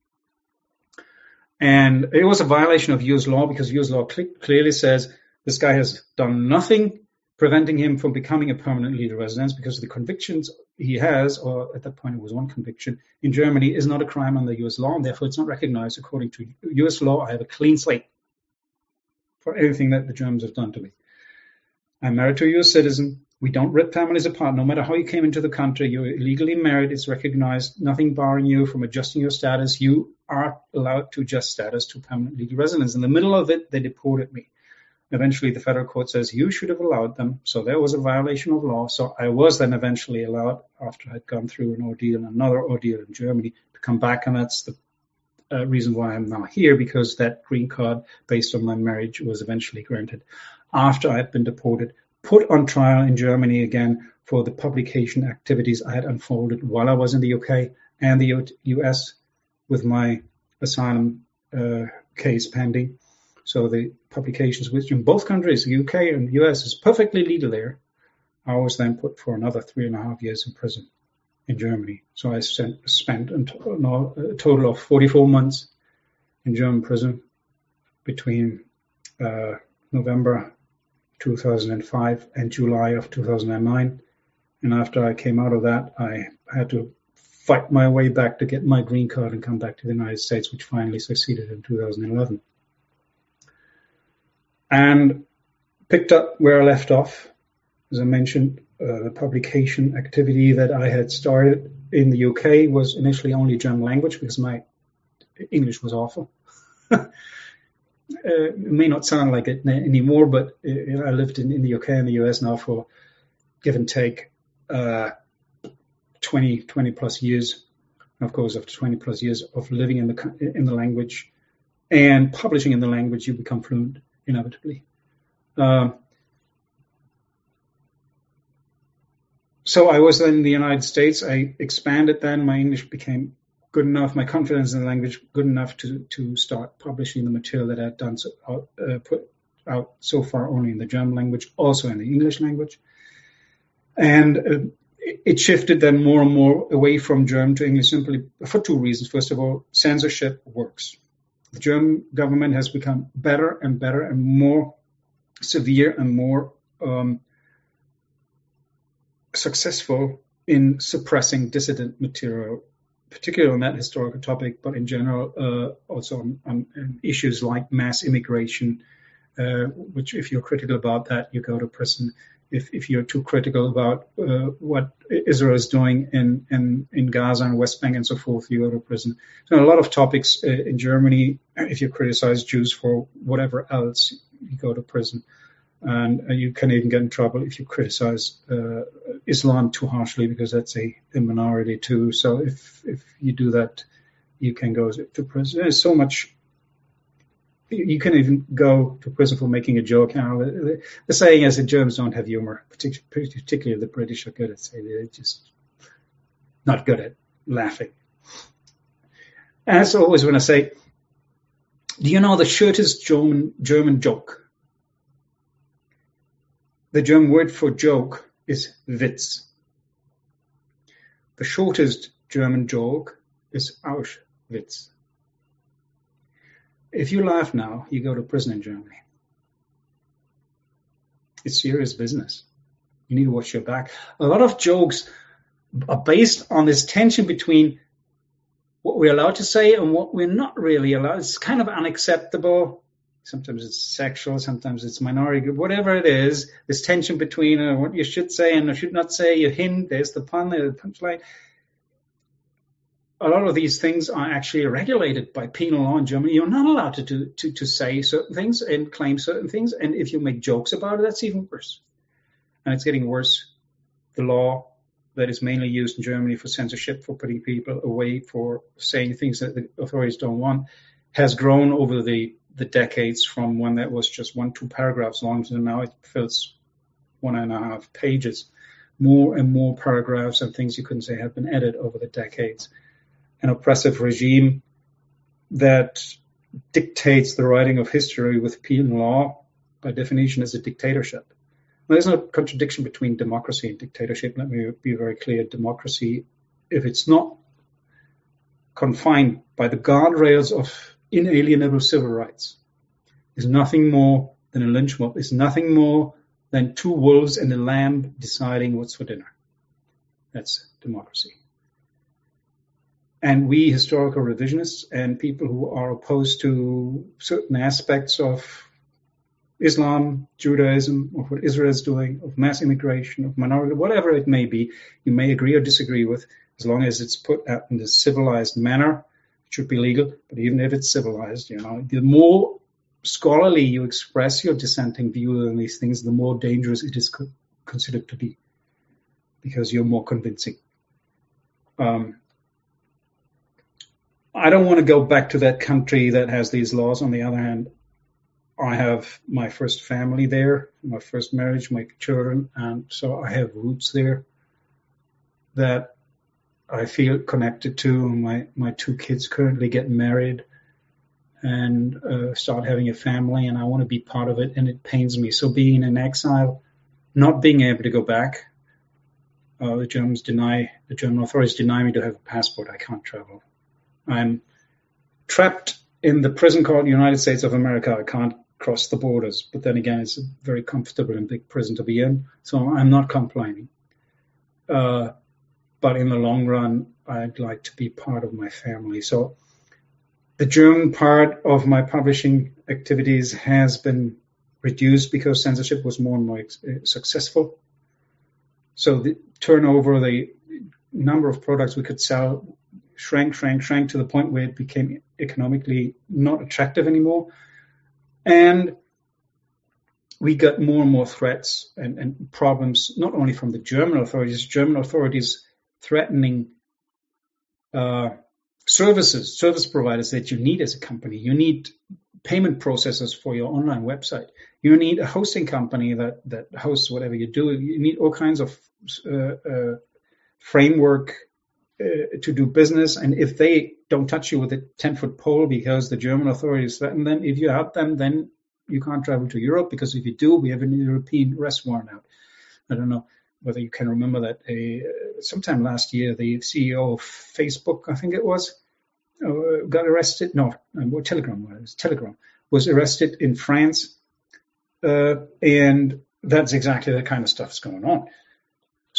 And it was a violation of U S law because U S law cl- clearly says this guy has done nothing preventing him from becoming a permanent legal resident because the convictions he has, or at that point it was one conviction, in Germany is not a crime under U S law, and therefore it's not recognized according to U S law. I have a clean slate for everything that the Germans have done to me. I'm married to a U S citizen. We don't rip families apart. No matter how you came into the country, you're legally married. It's recognized. Nothing barring you from adjusting your status. You are allowed to adjust status to permanent legal residence. In the middle of it, they deported me. Eventually, the federal court says you should have allowed them. So there was a violation of law. So I was then eventually allowed, after I'd gone through an ordeal, another ordeal in Germany, to come back. And that's the uh, reason why I'm now here, because that green card based on my marriage was eventually granted after I had been deported, put on trial in Germany again for the publication activities I had unfolded while I was in the U K and the U S with my asylum uh, case pending. So the publications, which in both countries, the U K and the U S, is perfectly legal there. I was then put for another three and a half years in prison in Germany. So I spent, spent a total of forty-four months in German prison between uh, November two thousand five and July of two thousand nine. And after I came out of that, I had to fight my way back to get my green card and come back to the United States, which finally succeeded in two thousand eleven. And picked up where I left off. As I mentioned, uh, the publication activity that I had started in the U K was initially only German language because my English was awful. Uh, it may not sound like it anymore, but uh, you know, I lived in, in the U K and the U S now for give and take uh, twenty, twenty plus years. And of course, after twenty plus years of living in the in the language and publishing in the language, you become fluent inevitably. Um, so I was then in the United States. I expanded then. My English became good enough, my confidence in the language good enough to to start publishing the material that I'd done so, uh, put out so far only in the German language, also in the English language. And uh, it shifted then more and more away from German to English simply for two reasons. First of all, censorship works. The German government has become better and better and more severe and more um, successful in suppressing dissident material, particularly on that historical topic, but in general, uh, also on, on, on issues like mass immigration, uh, which if you're critical about that, you go to prison. If, if you're too critical about uh, what Israel is doing in, in, in Gaza and West Bank and so forth, you go to prison. So a lot of topics uh, in Germany, if you criticize Jews for whatever else, you go to prison. And uh, you can even get in trouble if you criticize uh, Islam too harshly, because that's a, a minority too. So if, if you do that, you can go to prison. There's so much. You can even go to prison for making a joke. You know, the, the saying is that Germans don't have humor, particularly, particularly the British are good at saying they're just not good at laughing. And as always when I say, do you know the shortest German, German joke? The German word for joke is Witz. The shortest German joke is Auschwitz. If you laugh now, you go to prison in Germany. It's serious business. You need to watch your back. A lot of jokes are based on this tension between what we're allowed to say and what we're not really allowed. It's kind of unacceptable. Sometimes it's sexual, sometimes it's minority group, whatever it is, this tension between uh, what you should say and should not say, you hint, there's the pun, there's the punchline. A lot of these things are actually regulated by penal law in Germany. You're not allowed to, do, to, to say certain things and claim certain things. And if you make jokes about it, that's even worse. And it's getting worse. The law that is mainly used in Germany for censorship, for putting people away, for saying things that the authorities don't want, has grown over the, the decades from when that was just one, two paragraphs long to now it fills one and a half pages. More and more paragraphs and things you couldn't say have been added over the decades. An oppressive regime that dictates the writing of history with penal law, by definition, is a dictatorship. Now, there's no contradiction between democracy and dictatorship. Let me be very clear. Democracy, if it's not confined by the guardrails of inalienable civil rights, is nothing more than a lynch mob, is nothing more than two wolves and a lamb deciding what's for dinner. That's democracy. And we historical revisionists and people who are opposed to certain aspects of Islam, Judaism, of what Israel is doing, of mass immigration, of minority, whatever it may be, you may agree or disagree with, as long as it's put out in a civilized manner, it should be legal. But even if it's civilized, you know, the more scholarly you express your dissenting view on these things, the more dangerous it is co- considered to be, because you're more convincing. Um, I don't want to go back to that country that has these laws. On the other hand, I have my first family there, my first marriage, my children, and so I have roots there that I feel connected to. My, my two kids currently get married and uh, start having a family, and I want to be part of it, and it pains me. So being in exile, not being able to go back, uh, the Germans deny, the German authorities deny me to have a passport. I can't travel. I'm trapped in the prison called United States of America. I can't cross the borders. But then again, it's a very comfortable and big prison to be in. So I'm not complaining. Uh, but in the long run, I'd like to be part of my family. So the German part of my publishing activities has been reduced because censorship was more and more successful. So the turnover, the number of products we could sell shrank, shrank, shrank to the point where it became economically not attractive anymore. And we got more and more threats and, and problems, not only from the German authorities, German authorities threatening uh, services, service providers that you need as a company. You need payment processors for your online website. You need a hosting company that, that hosts whatever you do. You need all kinds of uh, uh, framework uh, to do business. And if they don't touch you with a ten-foot pole because the German authorities threaten them, if you help them, then you can't travel to Europe, because if you do, we have a European arrest warrant out. I don't know whether you can remember that a, sometime last year, the C E O of Facebook, I think it was, uh, got arrested. No, um, Telegram was Telegram was arrested in France, uh, and that's exactly the kind of stuff that's going on.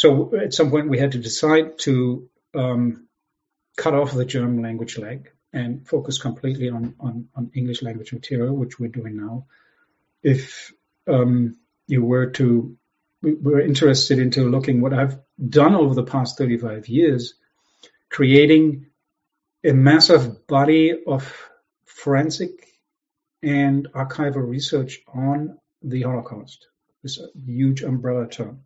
so at some point we had to decide to um, cut off the German language leg and focus completely on, on, on English language material, which we're doing now. If um, you were to, we were interested into looking what I've done over the past thirty-five years, creating a massive body of forensic and archival research on the Holocaust, this huge umbrella term.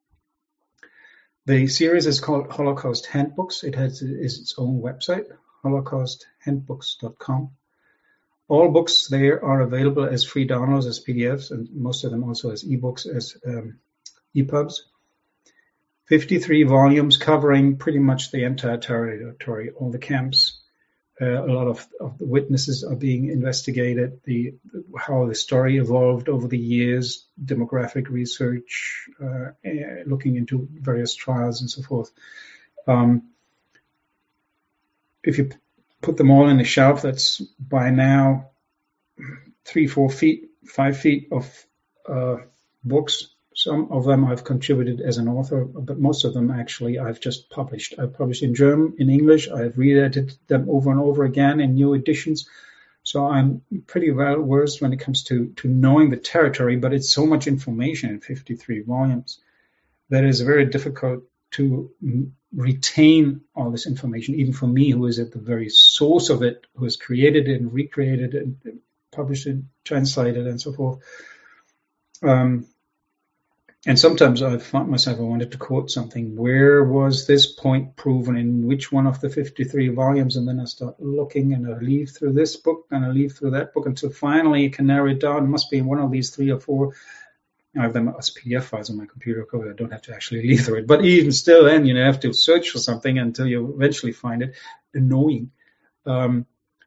The series is called Holocaust Handbooks. It has is its own website, holocaust handbooks dot com. All books there are available as free downloads, as P D Fs, and most of them also as ebooks, as um, E P U Bs. fifty-three volumes covering pretty much the entire territory, all the camps. Uh, a lot of, of the witnesses are being investigated, the how the story evolved over the years, demographic research, uh, looking into various trials and so forth. Um, if you p- put them all in a shelf, that's by now three, four feet, five feet of uh, books. Some of them I've contributed as an author, but most of them actually I've just published. I've published in German, in English. I've re-edited them over and over again in new editions. So I'm pretty well versed when it comes to, to knowing the territory, but it's so much information in fifty-three volumes that it's very difficult to retain all this information, even for me, who is at the very source of it, who has created it and recreated it, and published it, translated, and so forth. Um, And sometimes I've found myself, I wanted to quote something. Where was this point proven in which one of the fifty-three volumes? And then I start looking and I leaf through this book and I leaf through that book until finally you can narrow it down. It must be in one of these three or four. I have them as P D F files on my computer because I don't have to actually leaf through it. But even still, then you know, have to search for something until you eventually find it. Annoying. Um,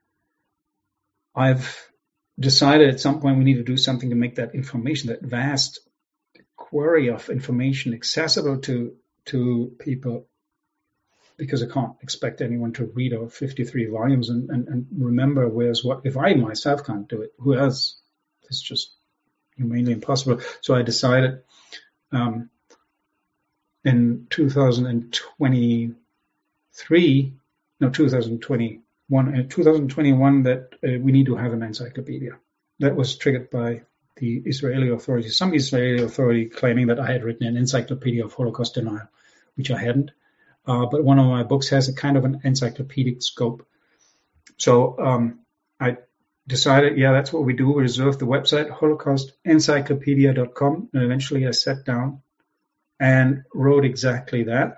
I've decided at some point we need to do something to make that information, that vast query of information accessible to to people, because I can't expect anyone to read all fifty-three volumes and, and, and remember where's what. If I myself can't do it, who else? It's just humanly impossible. So I decided um, in two thousand twenty-three, no, two thousand twenty-one, uh, two thousand twenty-one that uh, we need to have an encyclopedia. That was triggered by the Israeli authorities, some Israeli authority claiming that I had written an encyclopedia of Holocaust denial, which I hadn't. Uh, but one of my books has a kind of an encyclopedic scope. So um, I decided, yeah, that's what we do. We reserve the website, holocaust encyclopedia dot com. And eventually I sat down and wrote exactly that.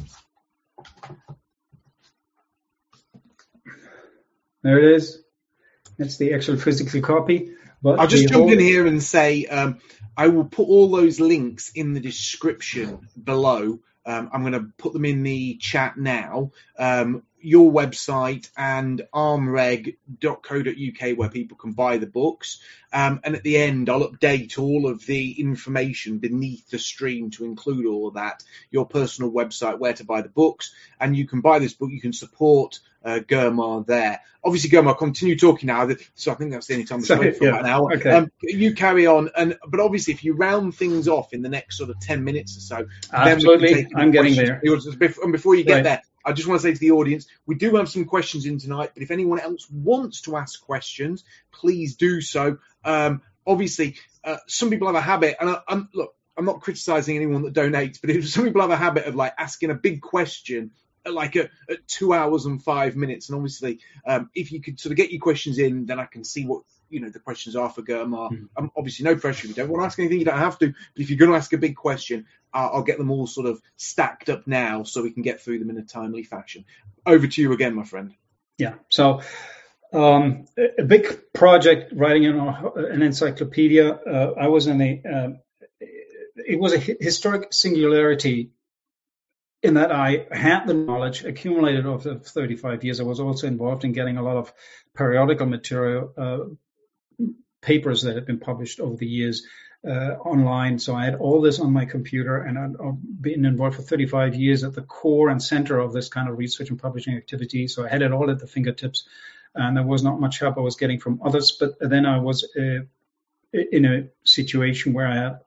There it is. That's the actual physical copy. But I'll just jump whole... in here and say um, I will put all those links in the description below. Um, I'm going to put them in the chat now. Um, your website and armreg dot co dot uk where people can buy the books. Um, and at the end, I'll update all of the information beneath the stream to include all of that, your personal website, where to buy the books. And you can buy this book. You can support uh, Germar there. Obviously, Germar, continue talking now. So I think that's the only time we've spoken for yeah. about an hour. Okay. Um, you carry on. and But obviously, if you round things off in the next sort of ten minutes or so, absolutely, then we can take I'm getting questions. there. And before you get right. there, I just want to say to the audience, we do have some questions in tonight, but if anyone else wants to ask questions, please do so. Um, obviously, uh, some people have a habit, and I, I'm, look, I'm not criticizing anyone that donates, but if some people have a habit of like asking a big question at like a, at two hours and five minutes, and obviously, um, if you could sort of get your questions in, then I can see what you know the questions are for Germar. Mm. Um, obviously, no pressure. If you don't want to ask anything, you don't have to. But if you're going to ask a big question, uh, I'll get them all sort of stacked up now so we can get through them in a timely fashion. Over to you again, my friend. Yeah. So um, a big project writing an, an encyclopedia. Uh, I was in a. Uh, it was a historic singularity in that I had the knowledge accumulated over thirty-five years. I was also involved in getting a lot of periodical material, uh, papers that had been published over the years uh, online. So I had all this on my computer, and I'd, I'd been involved for thirty-five years at the core and center of this kind of research and publishing activity. So I had it all at the fingertips, and there was not much help I was getting from others. But then I was uh, in a situation where I had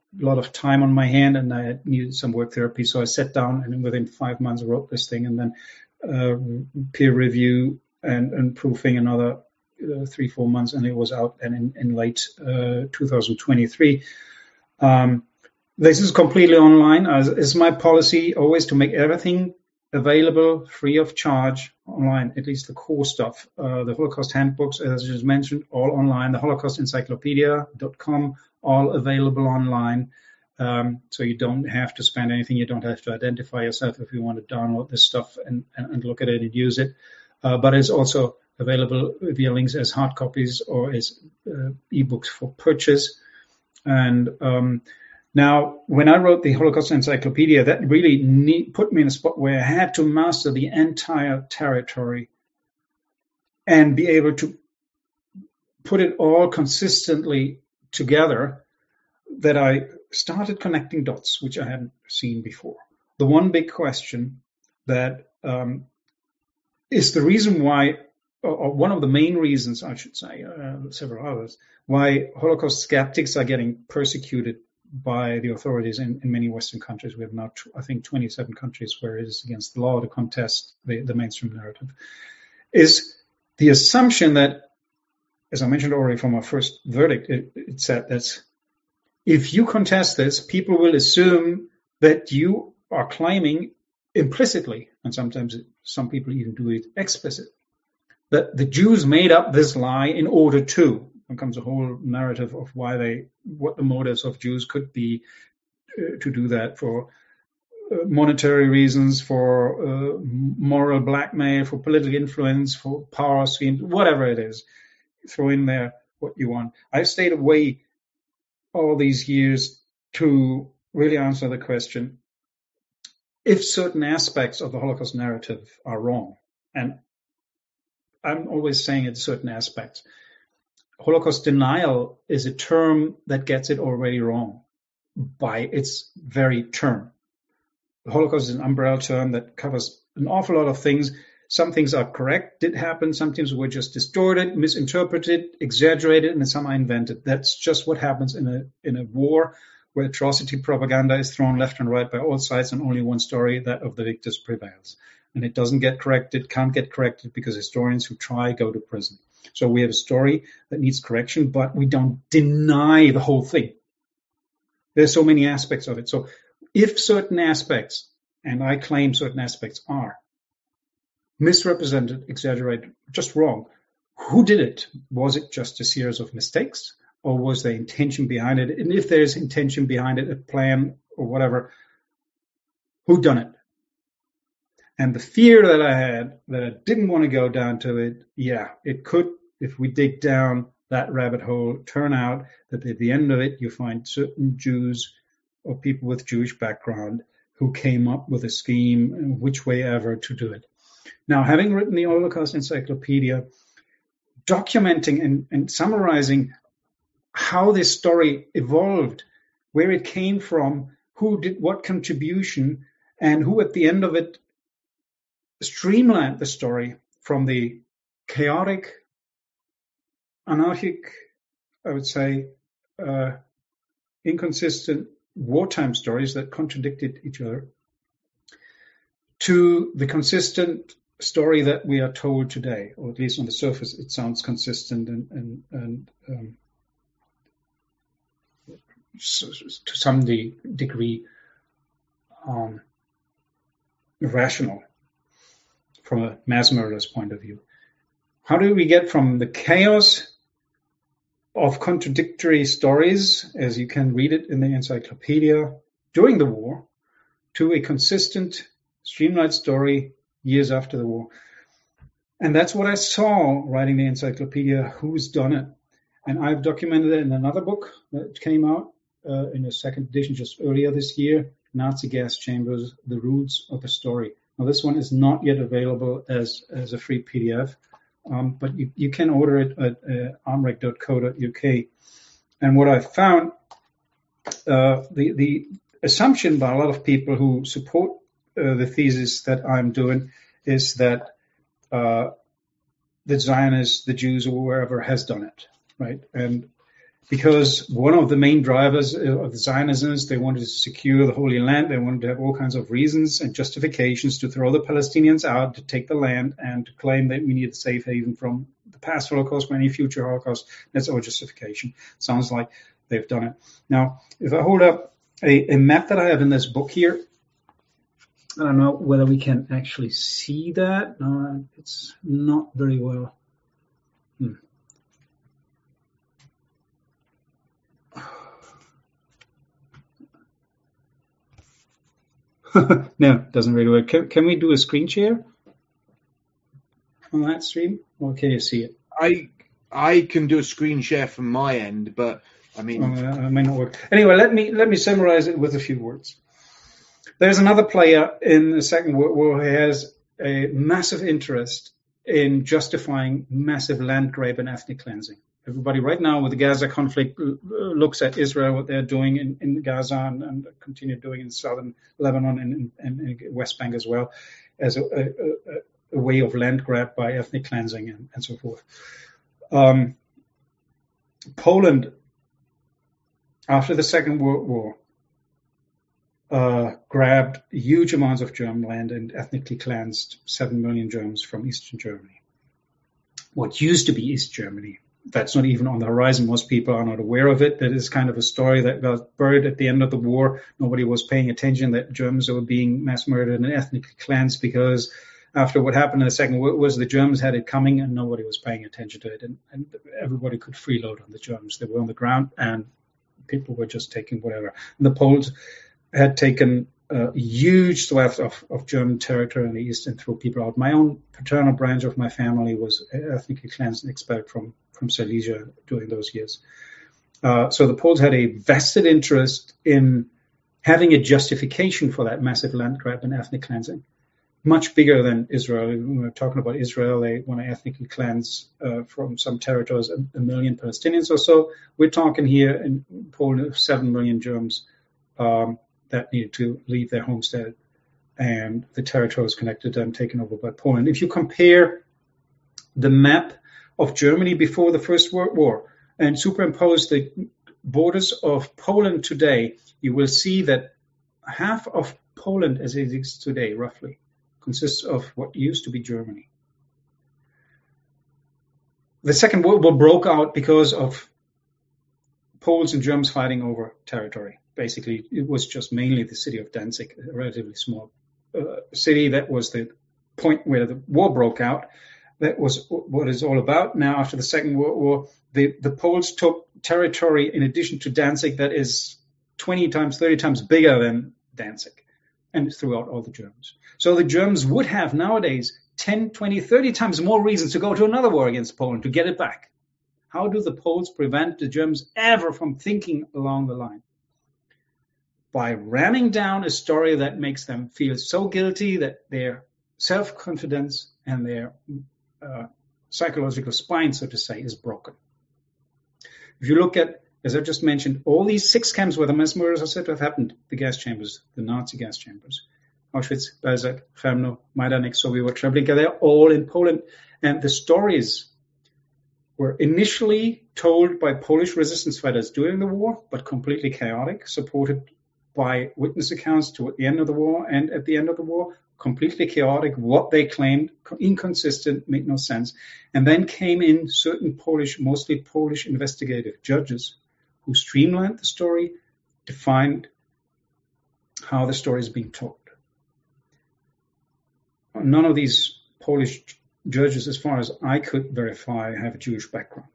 a lot of time on my hand, and I needed some work therapy. So I sat down, and within five months I wrote this thing, and then uh, peer review and, and proofing another uh, three, four months, and it was out and in, in late uh, two thousand twenty-three. Um, this is completely online. As is my policy always to make everything available free of charge online, at least the core stuff. Uh, the Holocaust handbooks, as I just mentioned, all online. The Holocaust encyclopedia dot com, all available online. Um, so you don't have to spend anything. You don't have to identify yourself if you want to download this stuff and, and, and look at it and use it. Uh, but it's also available via links as hard copies or as uh, ebooks for purchase. And um, now, when I wrote the Holocaust Encyclopedia, that really need, put me in a spot where I had to master the entire territory and be able to put it all consistently together, that I started connecting dots, which I hadn't seen before. The one big question that um, is the reason why, or one of the main reasons, I should say, uh, several others, why Holocaust skeptics are getting persecuted by the authorities in, in many Western countries. We have now, I think, twenty-seven countries where it is against the law to contest the, the mainstream narrative, is the assumption that, as I mentioned already from our first verdict, it, it said that if you contest this, people will assume that you are claiming implicitly, and sometimes some people even do it explicitly, that the Jews made up this lie in order to. There comes a whole narrative of why they, what the motives of Jews could be uh, to do that, for uh, monetary reasons, for uh, moral blackmail, for political influence, for power schemes, whatever it is. Throw in there what you want. I've stayed away all these years to really answer the question, if certain aspects of the Holocaust narrative are wrong, and I'm always saying it's certain aspects. Holocaust denial is a term that gets it already wrong by its very term. The Holocaust is an umbrella term that covers an awful lot of things. Some things are correct, did happen. Some things were just distorted, misinterpreted, exaggerated, and some are invented. That's just what happens in a in a war where atrocity propaganda is thrown left and right by all sides, and only one story, that of the victors, prevails. And it doesn't get corrected, can't get corrected, because historians who try go to prison. So we have a story that needs correction, but we don't deny the whole thing. There's so many aspects of it. So if certain aspects, and I claim certain aspects are misrepresented, exaggerated, just wrong, who did it? Was it just a series of mistakes, or was there intention behind it? And if there's intention behind it, a plan or whatever, who done it? And the fear that I had, that I didn't want to go down to it, yeah, it could, if we dig down that rabbit hole, turn out that at the end of it, you find certain Jews or people with Jewish background who came up with a scheme, which way ever, to do it. Now, having written the Holocaust Encyclopedia, documenting and, and summarizing how this story evolved, where it came from, who did what contribution, and who at the end of it streamlined the story from the chaotic, anarchic, I would say, uh, inconsistent wartime stories that contradicted each other, to the consistent story that we are told today, or at least on the surface it sounds consistent and, and, and um, so, to some de- degree um, rational from a mass murderer's point of view. How do we get from the chaos of contradictory stories, as you can read it in the encyclopedia, during the war, to a consistent, streamlined story years after the war? And that's what I saw writing the encyclopedia, who's done it. And I've documented it in another book that came out uh, in a second edition just earlier this year, Nazi Gas Chambers, The Roots of the Story. Now, this one is not yet available as, as a free P D F, um, but you, you can order it at uh, armrec dot co dot U K. And what I found, uh, the, the assumption by a lot of people who support uh, the thesis that I'm doing is that uh, the Zionists, the Jews, or whoever has done it, right? And because one of the main drivers of the Zionists, they wanted to secure the Holy Land. They wanted to have all kinds of reasons and justifications to throw the Palestinians out, to take the land, and to claim that we need a safe haven from the past Holocaust or any future Holocaust. That's our justification. Sounds like they've done it. Now, if I hold up a, a map that I have in this book here, I don't know whether we can actually see that. No, it's not very well. Hmm. No, it doesn't really work. Can, can we do a screen share on that stream? Or can you see it? I I can do a screen share from my end, but I mean, uh, it may not work. Anyway, let me let me summarize it with a few words. There's another player in the Second World War who has a massive interest in justifying massive land grab and ethnic cleansing. Everybody right now with the Gaza conflict looks at Israel, what they're doing in, in Gaza and, and continue doing in southern Lebanon and, and, and West Bank as well, as a, a, a way of land grab by ethnic cleansing and, and so forth. Um, Poland, after the Second World War, uh, grabbed huge amounts of German land and ethnically cleansed seven million Germans from Eastern Germany. What used to be East Germany. That's not even on the horizon. Most people are not aware of it. That is kind of a story that got buried at the end of the war. Nobody was paying attention that Germans were being mass murdered and ethnically cleansed because after what happened in the Second World War, the Germans had it coming and nobody was paying attention to it. And, and everybody could freeload on the Germans. They were on the ground and people were just taking whatever. And the Poles had taken a huge swath of, of German territory in the east and threw people out. My own paternal branch of my family was ethnically cleansed and expelled from, from Silesia during those years. Uh, so the Poles had a vested interest in having a justification for that massive land grab and ethnic cleansing, much bigger than Israel. When we're talking about Israel, they want to ethnically cleanse uh, from some territories a, a million Palestinians or so. We're talking here in Poland of seven million Germans um, that needed to leave their homestead, and the territories connected to them taken over by Poland. If you compare the map of Germany before the First World War and superimpose the borders of Poland today, you will see that half of Poland as it exists today, roughly, consists of what used to be Germany. The Second World War broke out because of Poles and Germans fighting over territory. Basically, it was just mainly the city of Danzig, a relatively small uh, city. That was the point where the war broke out. That was what it's all about. Now, after the Second World War, the, the Poles took territory in addition to Danzig that is twenty times, thirty times bigger than Danzig, and threw out all the Germans. So the Germans would have nowadays ten, twenty, thirty times more reasons to go to another war against Poland to get it back. How do the Poles prevent the Germans ever from thinking along the line? By ramming down a story that makes them feel so guilty that their self-confidence and their uh, psychological spine, so to say, is broken. If you look at, as I just mentioned, all these six camps where the mass murders are said to have happened, the gas chambers, the Nazi gas chambers, Auschwitz, Belzec, Chełmno, Majdanek, Sobibor, Treblinka, they're all in Poland. And the stories were initially told by Polish resistance fighters during the war, but completely chaotic, supported by witness accounts toward the end of the war and at the end of the war, completely chaotic, what they claimed, inconsistent, made no sense. And then came in certain Polish, mostly Polish investigative judges who streamlined the story, defined how the story is being told. None of these Polish judges, as far as I could verify, have a Jewish background.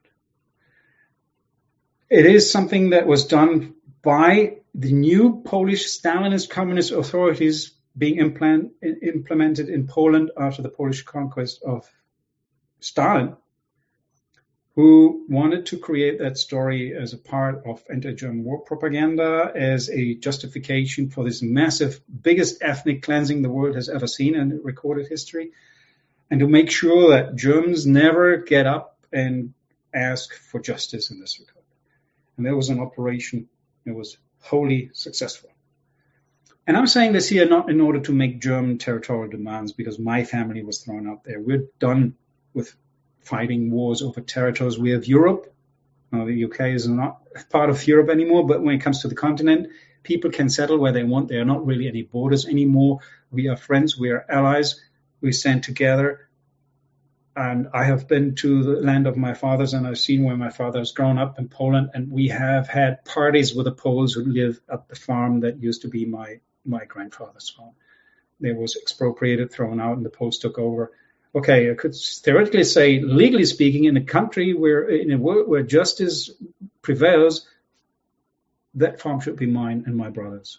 It is something that was done by the new Polish Stalinist communist authorities being implant, implemented in Poland after the Polish conquest of Stalin, who wanted to create that story as a part of anti-German war propaganda, as a justification for this massive, biggest ethnic cleansing the world has ever seen in recorded history, and to make sure that Germans never get up and ask for justice in this regard. And there was an operation that was wholly successful. And I'm saying this here not in order to make German territorial demands, because my family was thrown out there. We're done with fighting wars over territories. We have Europe, Now, the U K is not part of Europe anymore, but when it comes to the continent, people can settle where they want. There are not really any borders anymore. We are friends. We are allies. We stand together. And I have been to the land of my fathers, and I've seen where my father has grown up in Poland. And we have had parties with the Poles who live at the farm that used to be my, my grandfather's farm. It was expropriated, thrown out, and the Poles took over. Okay, I could theoretically say, legally speaking, in a country where, in a world where justice prevails, that farm should be mine and my brother's.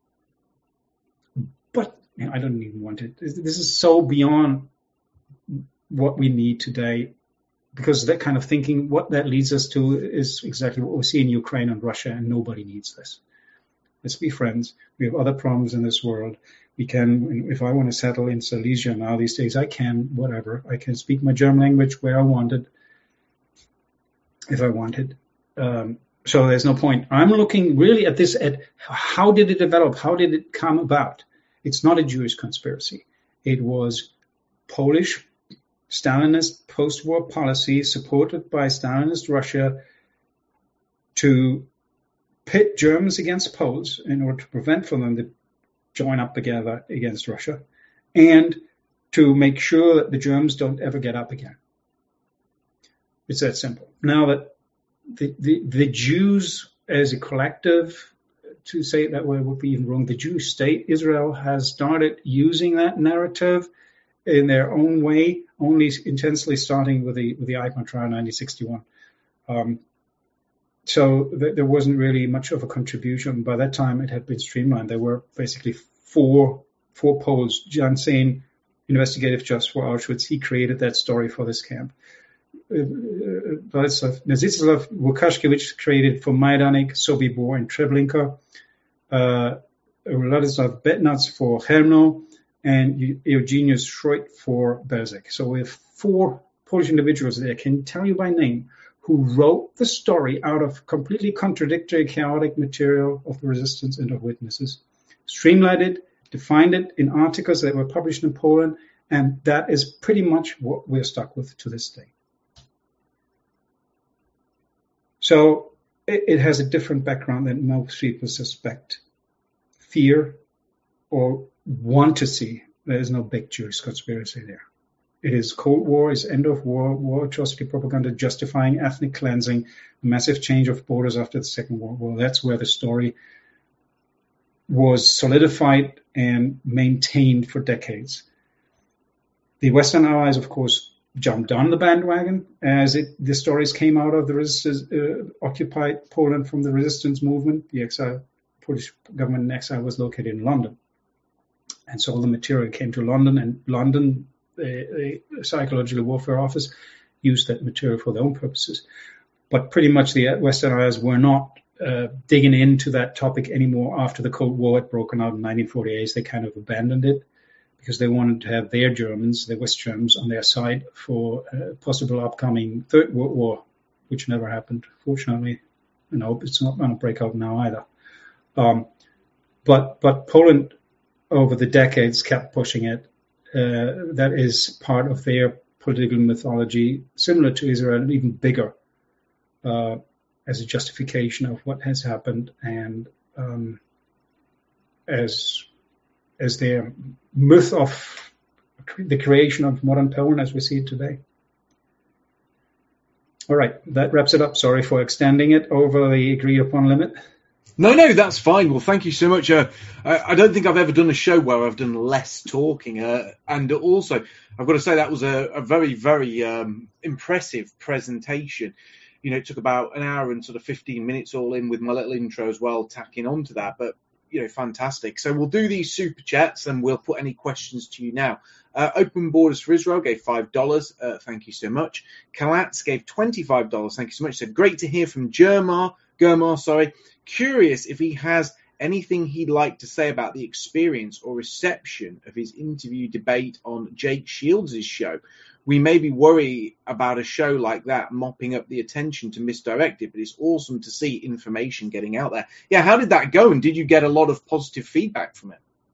But you know, I don't even want it. This is so beyond what we need today, because that kind of thinking, what that leads us to is exactly what we see in Ukraine and Russia, and nobody needs this. Let's be friends. We have other problems in this world. We can, if I want to settle in Silesia now these days, I can, whatever. I can speak my German language where I wanted, if I wanted. Um, so there's no point. I'm looking really at this, at how did it develop? How did it come about? It's not a Jewish conspiracy. It was Polish Stalinist post-war policy supported by Stalinist Russia to pit Germans against Poles in order to prevent from them to join up together against Russia, and to make sure that the Germans don't ever get up again. It's that simple. Now that the, the, the Jews as a collective, to say it that way would be even wrong, the Jewish state, Israel, has started using that narrative in their own way, only intensely starting with the with the Eichmann trial in nineteen sixty-one. Um, so th- there wasn't really much of a contribution. By that time, it had been streamlined. There were basically four four Poles. Jan Sein, investigative judge for Auschwitz, he created that story for this camp. Vladislav Lukashkevich created for Majdanek, Sobibor, and Treblinka. Uh, Vladislav Betnac for Chelmno, and Eugenius Schreut for Belzec. So we have four Polish individuals there, I can tell you by name, who wrote the story out of completely contradictory, chaotic material of the resistance and of witnesses, streamlined it, defined it in articles that were published in Poland, and that is pretty much what we're stuck with to this day. So it, it has a different background than most people suspect, fear, or want to see. There is no big Jewish conspiracy there. It is Cold War, it's end of war, war atrocity propaganda justifying ethnic cleansing, a massive change of borders after the Second World War. That's where the story was solidified and maintained for decades. The Western Allies, of course, jumped on the bandwagon as it, the stories came out of the resistance, uh, occupied Poland from the resistance movement. The exile, Polish government in exile was located in London. And so all the material came to London, and London, a, a psychological warfare office, used that material for their own purposes. But pretty much the Western Allies were not uh, digging into that topic anymore after the Cold War had broken out in nineteen forty-eight. They kind of abandoned it because they wanted to have their Germans, the West Germans, on their side for a possible upcoming Third World War, which never happened, fortunately. And I hope it's not going to break out now either. Um, but but Poland, over the decades, kept pushing it. Uh, that is part of their political mythology, similar to Israel, and even bigger, uh, as a justification of what has happened, and um, as as their myth of the creation of modern Poland as we see it today. All right, that wraps it up. Sorry for extending it over the agreed upon limit. No, no, that's fine. Well, thank you so much. Uh, I, I don't think I've ever done a show where I've done less talking. Uh, and also, I've got to say that was a, a very, very um, impressive presentation. You know, it took about an hour and sort of fifteen minutes all in with my little intro as well, tacking onto that. But, you know, fantastic. So we'll do these super chats and we'll put any questions to you now. Uh, Open Borders for Israel gave five dollars. Uh, thank you so much. Kalatz gave twenty-five dollars. Thank you so much. Said, great to hear from Germar. Germar, sorry. Curious if he has anything he'd like to say about the experience or reception of his interview debate on Jake Shields' show. We maybe worry about a show like that mopping up the attention to misdirect it, but it's awesome to see information getting out there. Yeah, how did that go? And did you get a lot of positive feedback from it?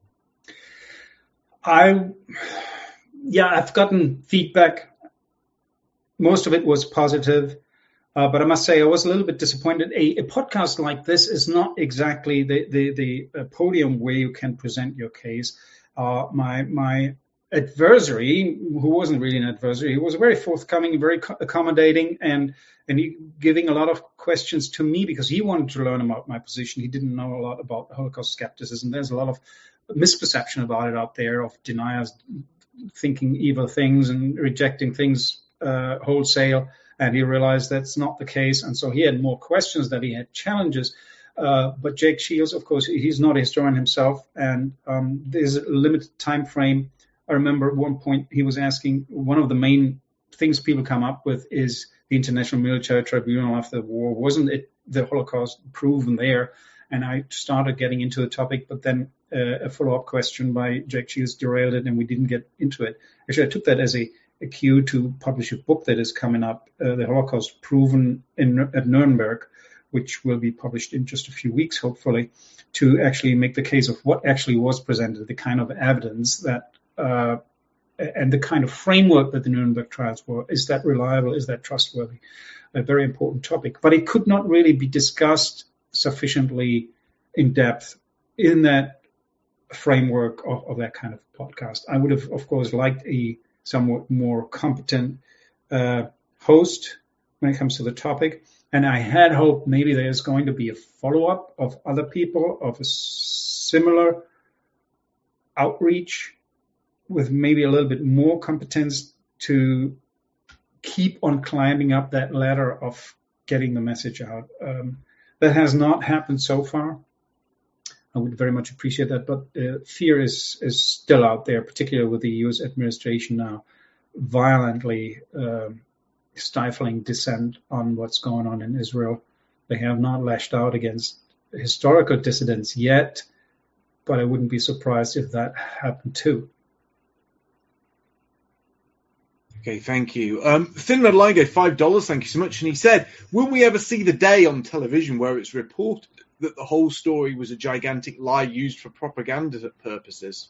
I, yeah, I've gotten feedback. Most of it was positive. Uh, but I must say, I was a little bit disappointed. A, a podcast like this is not exactly the the, the uh, podium where you can present your case. Uh, my my adversary, who wasn't really an adversary, he was very forthcoming, very accommodating, and and he giving a lot of questions to me because he wanted to learn about my position. He didn't know a lot about Holocaust skepticism. There's a lot of misperception about it out there, of deniers thinking evil things and rejecting things uh, wholesale. And he realized that's not the case. And so he had more questions than he had challenges. Uh, but Jake Shields, of course, he's not a historian himself. And um, there's a limited time frame. I remember at one point he was asking, one of the main things people come up with is the International Military Tribunal after the war. Wasn't it the Holocaust proven there? And I started getting into the topic, but then uh, a follow-up question by Jake Shields derailed it and we didn't get into it. Actually, I took that as a a cue to publish a book that is coming up, uh, The Holocaust Proven in, at Nuremberg, which will be published in just a few weeks, hopefully, to actually make the case of what actually was presented, the kind of evidence that, uh, and the kind of framework that the Nuremberg trials were. Is that reliable? Is that trustworthy? A very important topic. But it could not really be discussed sufficiently in depth in that framework of, of that kind of podcast. I would have, of course, liked a somewhat more competent uh, host when it comes to the topic. And I had hoped maybe there's going to be a follow-up of other people of a similar outreach with maybe a little bit more competence to keep on climbing up that ladder of getting the message out. Um, that has not happened so far. I would very much appreciate that, but uh, fear is is still out there, particularly with the U S administration now violently um, stifling dissent on what's going on in Israel. They have not lashed out against historical dissidents yet, but I wouldn't be surprised if that happened too. Okay, thank you. Um, Thin Red Line gave five dollars, thank you so much. And he said, will we ever see the day on television where it's reported that the whole story was a gigantic lie used for propaganda purposes?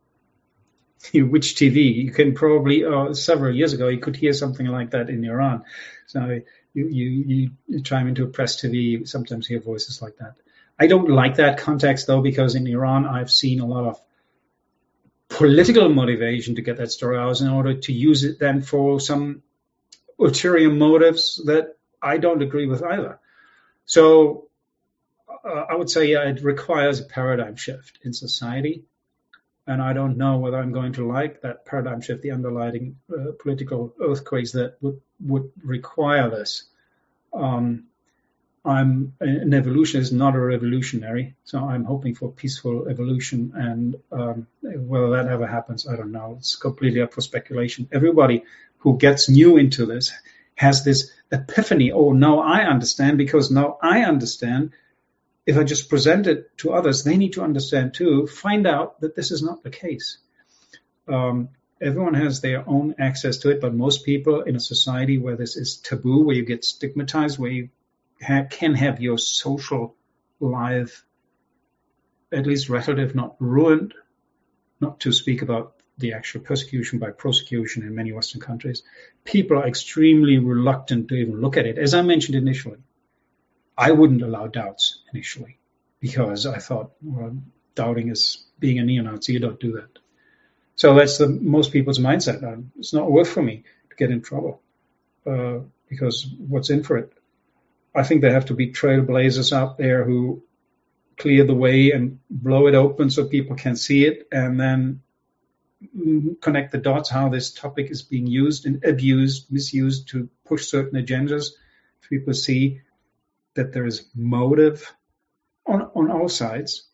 Which T V? You can probably, uh, several years ago, you could hear something like that in Iran. So you, you, you chime into a press T V, you sometimes hear voices like that. I don't like that context, though, because in Iran, I've seen a lot of political motivation to get that story out in order to use it then for some ulterior motives that I don't agree with either. So uh, I would say yeah, it requires a paradigm shift in society. And I don't know whether I'm going to like that paradigm shift, the underlying uh, political earthquakes that would, would require this. Um, I'm an evolutionist, not a revolutionary, so I'm hoping for peaceful evolution. And um, whether that ever happens, I don't know. It's completely up for speculation. Everybody who gets new into this has this epiphany. Oh, now I understand, because now I understand. If I just present it to others, they need to understand too, find out that this is not the case. Um, everyone has their own access to it, but most people in a society where this is taboo, where you get stigmatized, where you ha- can have your social life at least relative, not ruined, not to speak about the actual persecution by prosecution in many Western countries, people are extremely reluctant to even look at it. As I mentioned initially, I wouldn't allow doubts initially because I thought, well, doubting is being a neo-Nazi. You don't do that. So that's the most people's mindset. It's not worth for me to get in trouble uh, because what's in for it? I think there have to be trailblazers out there who clear the way and blow it open so people can see it, and then connect the dots how this topic is being used and abused, misused to push certain agendas. If people see that there is motive on, on all sides,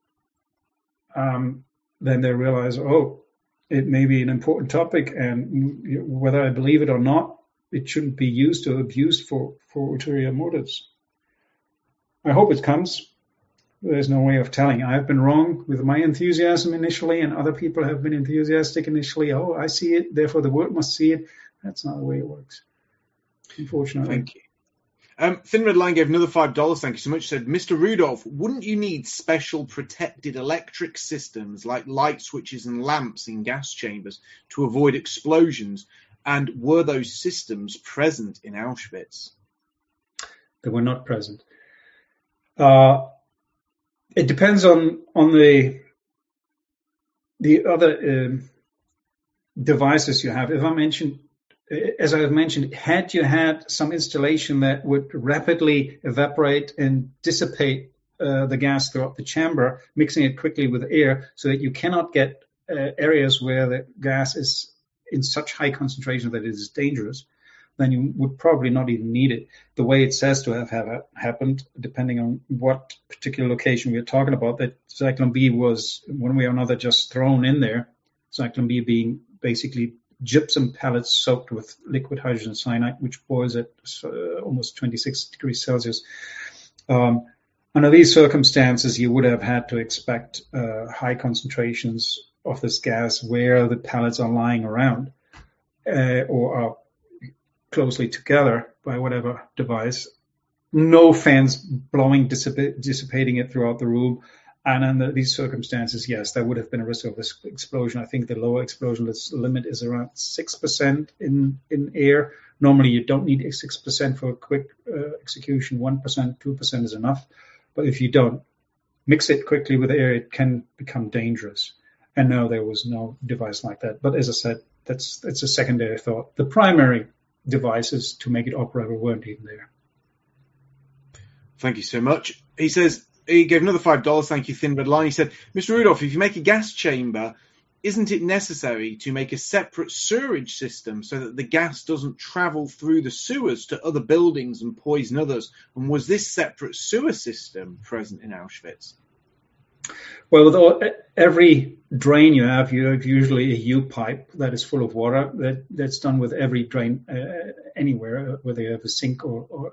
um, then they realize, oh, it may be an important topic, and whether I believe it or not, it shouldn't be used or abused for, for ulterior motives. I hope it comes. There's no way of telling. I've been wrong with my enthusiasm initially, and other people have been enthusiastic initially. Oh, I see it, therefore the world must see it. That's not the way it works, unfortunately. Thank you. Um, Thin Red Line gave another five dollars. Thank you so much. Said, Mister Rudolph, wouldn't you need special protected electric systems like light switches and lamps in gas chambers to avoid explosions? And were those systems present in Auschwitz? They were not present. Uh, it depends on on the the other um, devices you have. If I mentioned, as I have mentioned, had you had some installation that would rapidly evaporate and dissipate uh, the gas throughout the chamber, mixing it quickly with air, so that you cannot get uh, areas where the gas is in such high concentration that it is dangerous, then you would probably not even need it. The way it says to have, have happened, depending on what particular location we're talking about, that Zyklon B was one way or another just thrown in there. Zyklon B being basically gypsum pellets soaked with liquid hydrogen cyanide, which boils at uh, almost twenty-six degrees Celsius. Um, under these circumstances, you would have had to expect uh, high concentrations of this gas where the pellets are lying around uh, or are closely together by whatever device. No fans blowing, dissip- dissipating it throughout the room. And under these circumstances, yes, there would have been a risk of this explosion. I think the lower explosion limit is around six percent in, in air. Normally, you don't need six percent for a quick uh, execution. one percent, two percent is enough. But if you don't mix it quickly with air, it can become dangerous. And no, there was no device like that. But as I said, that's that's a secondary thought. The primary devices to make it operable weren't even there. Thank you so much. He says, he gave another five dollars. Thank you, Thin Red Line. He said, Mister Rudolph, if you make a gas chamber, isn't it necessary to make a separate sewerage system so that the gas doesn't travel through the sewers to other buildings and poison others? And was this separate sewer system present in Auschwitz? Well, with all, every drain you have, you have usually a U-pipe that is full of water. That, that's done with every drain uh, anywhere, whether you have a sink or, or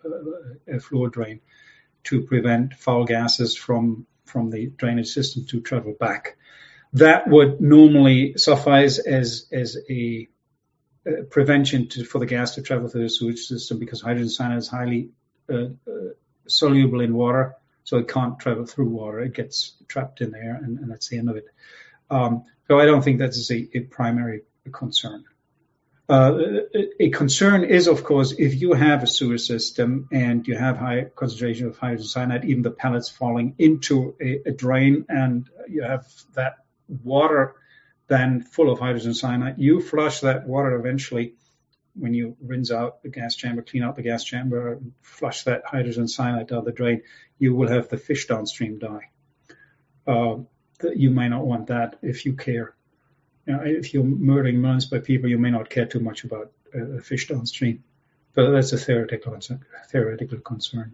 a, a floor drain, to prevent foul gases from, from the drainage system to travel back. That would normally suffice as, as a, a prevention to, for the gas to travel through the sewage system, because hydrogen cyanide is highly uh, uh, soluble in water. So it can't travel through water. It gets trapped in there, and, and that's the end of it. Um, so I don't think that is a, a primary concern. Uh, a, a concern is, of course, if you have a sewer system and you have high concentration of hydrogen cyanide, even the pellets falling into a, a drain, and you have that water then full of hydrogen cyanide, you flush that water eventually. When you rinse out the gas chamber, clean out the gas chamber, flush that hydrogen cyanide down the drain, you will have the fish downstream die. Uh, you may not want that if you care. You know, if you're murdering millions by people, you may not care too much about uh, fish downstream. But that's a theoretical, theoretical concern.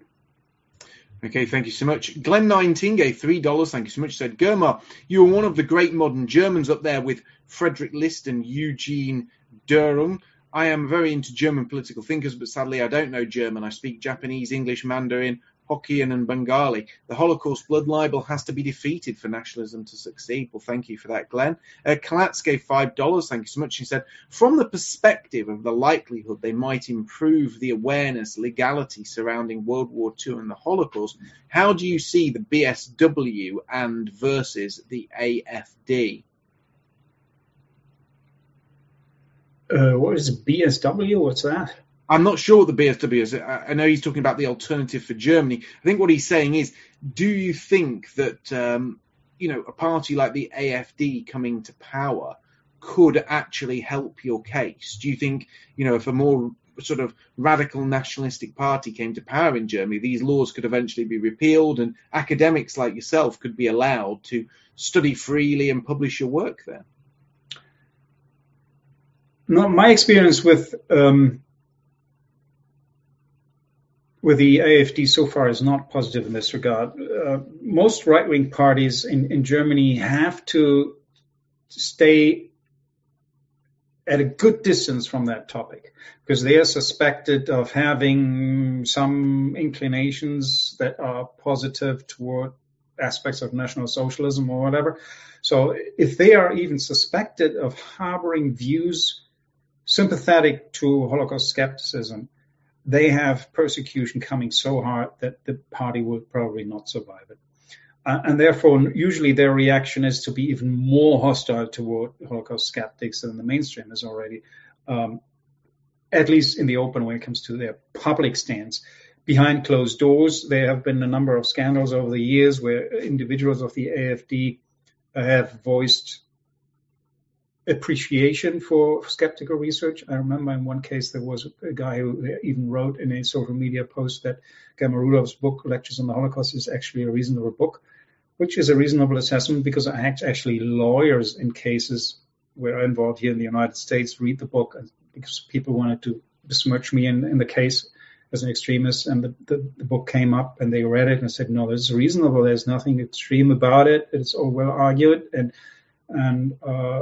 Okay, thank you so much. Glenn nineteen gave three dollars. Thank you so much. Said, Germar, you were one of the great modern Germans up there with Frederick List and Eugene Düring. I am very into German political thinkers, but sadly I don't know German. I speak Japanese, English, Mandarin, Hokkien and Bengali. The Holocaust blood libel has to be defeated for nationalism to succeed. Well, thank you for that, Glenn. Uh, Kalatz gave five dollars. Thank you so much. He said, from the perspective of the likelihood they might improve the awareness, legality surrounding World War Two and the Holocaust, how do you see the B S W and versus the A F D? Uh, what is B S W? What's that? I'm not sure what the B S W is. I know he's talking about the alternative for Germany. I think what he's saying is, do you think that, um, you know, a party like the A F D coming to power could actually help your case? Do you think, you know, if a more sort of radical nationalistic party came to power in Germany, these laws could eventually be repealed and academics like yourself could be allowed to study freely and publish your work there? No, my experience with um, with the A F D so far is not positive in this regard. Uh, most right-wing parties in, in Germany have to stay at a good distance from that topic because they are suspected of having some inclinations that are positive toward aspects of National Socialism or whatever. So if they are even suspected of harboring views sympathetic to Holocaust skepticism, they have persecution coming so hard that the party will probably not survive it. Uh, and therefore, usually their reaction is to be even more hostile toward Holocaust skeptics than the mainstream is already, um, at least in the open when it comes to their public stance. behind closed doors. There have been a number of scandals over the years where individuals of the A F D have voiced appreciation for skeptical research. I remember in one case there was a guy who even wrote in a social media post that Gamma Rudolph's book, Lectures on the Holocaust, is actually a reasonable book, which is a reasonable assessment because actually lawyers in cases where I'm involved here in the United States read the book because people wanted to besmirch me in, in the case as an extremist, and the, the, the book came up and they read it and said, no, this is reasonable. There's nothing extreme about it. It's all well argued. And, and, uh,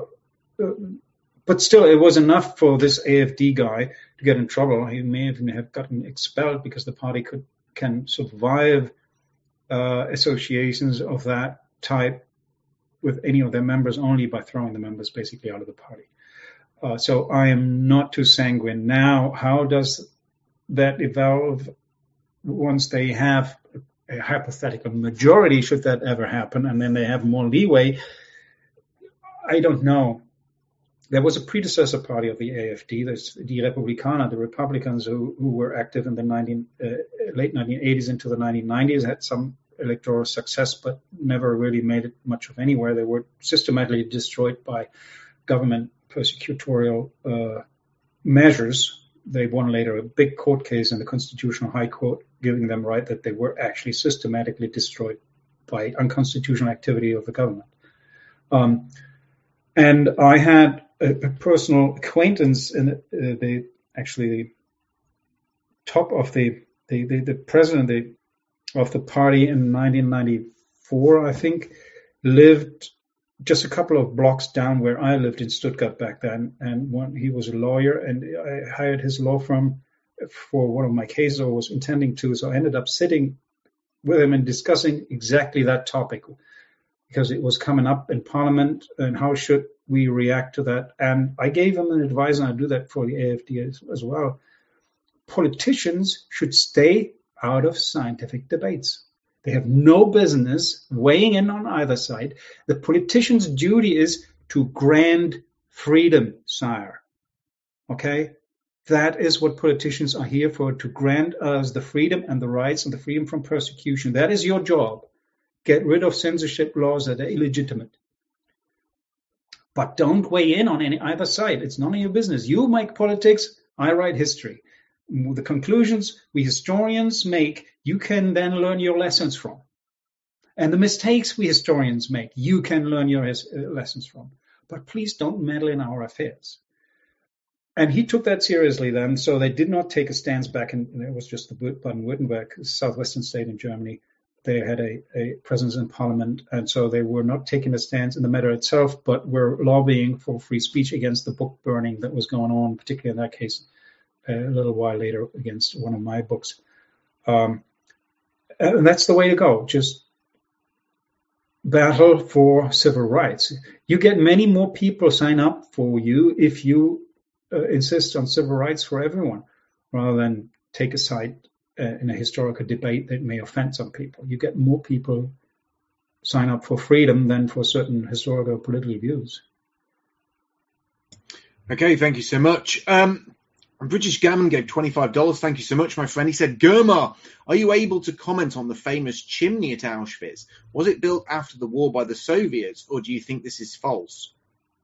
but still, it was enough for this A F D guy to get in trouble. He may even have gotten expelled because the party could can survive uh, associations of that type with any of their members only by throwing the members basically out of the party. Uh, so I am not too sanguine. Now, how does that evolve once they have a hypothetical majority, should that ever happen, and then they have more leeway? I don't know. There was a predecessor party of the A F D, there's the Republikaner, the Republicans who, who were active in the nineteen, uh, late nineteen eighties into the nineteen nineties, had some electoral success, but never really made it much of anywhere. They were systematically destroyed by government persecutorial uh, measures. They won later a big court case in the Constitutional High Court, giving them right that they were actually systematically destroyed by unconstitutional activity of the government. Um, and I had a, a personal acquaintance in uh, the actually the top of the the, the, the president the, of the party in nineteen ninety-four, I think, lived just a couple of blocks down where I lived in Stuttgart back then. And when he was a lawyer, and I hired his law firm for one of my cases, or was intending to. So I ended up sitting with him and discussing exactly that topic, because it was coming up in Parliament and how should we react to that. And I gave him an advice, and I do that for the A F D as, as well. Politicians should stay out of scientific debates. They have no business weighing in on either side. The politician's duty is to grant freedom, sire. Okay? That is what politicians are here for, to grant us the freedom and the rights and the freedom from persecution. That is your job. Get rid of censorship laws that are illegitimate. But don't weigh in on any either side. It's none of your business. You make politics, I write history. The conclusions we historians make, you can then learn your lessons from. And the mistakes we historians make, you can learn your lessons from. But please don't meddle in our affairs. And he took that seriously then, so they did not take a stance back in, it was just the Baden-Württemberg, southwestern state in Germany. They had a, a presence in parliament, and so they were not taking a stance in the matter itself, but were lobbying for free speech against the book burning that was going on, particularly in that case, a little while later against one of my books. Um, and that's the way to go. Just battle for civil rights. You get many more people sign up for you if you uh, insist on civil rights for everyone, rather than take a side uh, in a historical debate that may offend some people. You get more people sign up for freedom than for certain historical political views. Okay, thank you so much. Um, British Gammon gave twenty-five dollars. Thank you so much, my friend. He said, Germar, are you able to comment on the famous chimney at Auschwitz? Was it built after the war by the Soviets, or do you think this is false?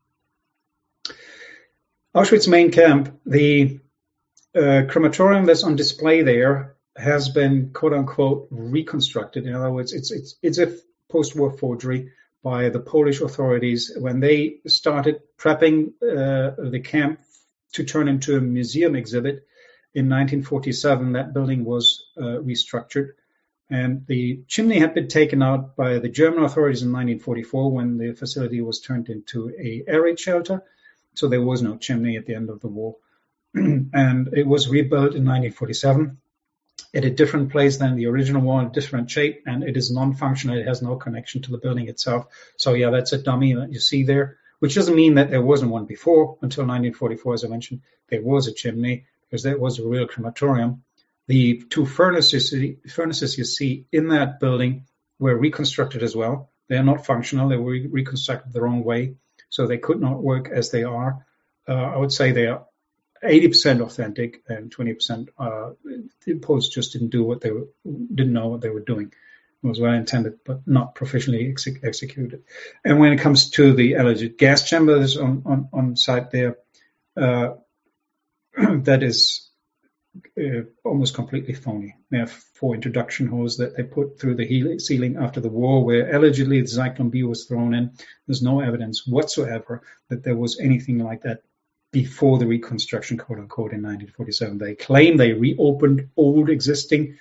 Auschwitz main camp, the uh, crematorium that's on display there has been, quote unquote, reconstructed. In other words, it's it's it's a post-war forgery by the Polish authorities when they started prepping uh, the camp to turn into a museum exhibit in nineteen forty-seven. That building was uh, restructured, and the chimney had been taken out by the German authorities in nineteen forty-four when the facility was turned into a air raid shelter. So there was no chimney at the end of the war. And it was rebuilt in nineteen forty-seven at a different place than the original one, a different shape, and it is non-functional. It has no connection to the building itself. So yeah, that's a dummy that you see there, which doesn't mean that there wasn't one before. Until nineteen forty-four, as I mentioned, there was a chimney because that was a real crematorium. The two furnaces, furnaces you see in that building were reconstructed as well. They are not functional. They were re- reconstructed the wrong way, so they could not work as they are. Uh, I would say they are eighty percent authentic and twenty percent uh, the posts just didn't do what they were, didn't know what they were doing. It was well intended, but not professionally ex- executed. And when it comes to the alleged gas chambers on, on, on site there, uh, that is uh, almost completely phony. They have four introduction holes that they put through the ceiling after the war where allegedly the Zyklon B was thrown in. There's no evidence whatsoever that there was anything like that before the reconstruction, quote unquote, in nineteen forty-seven. They claim they reopened old existing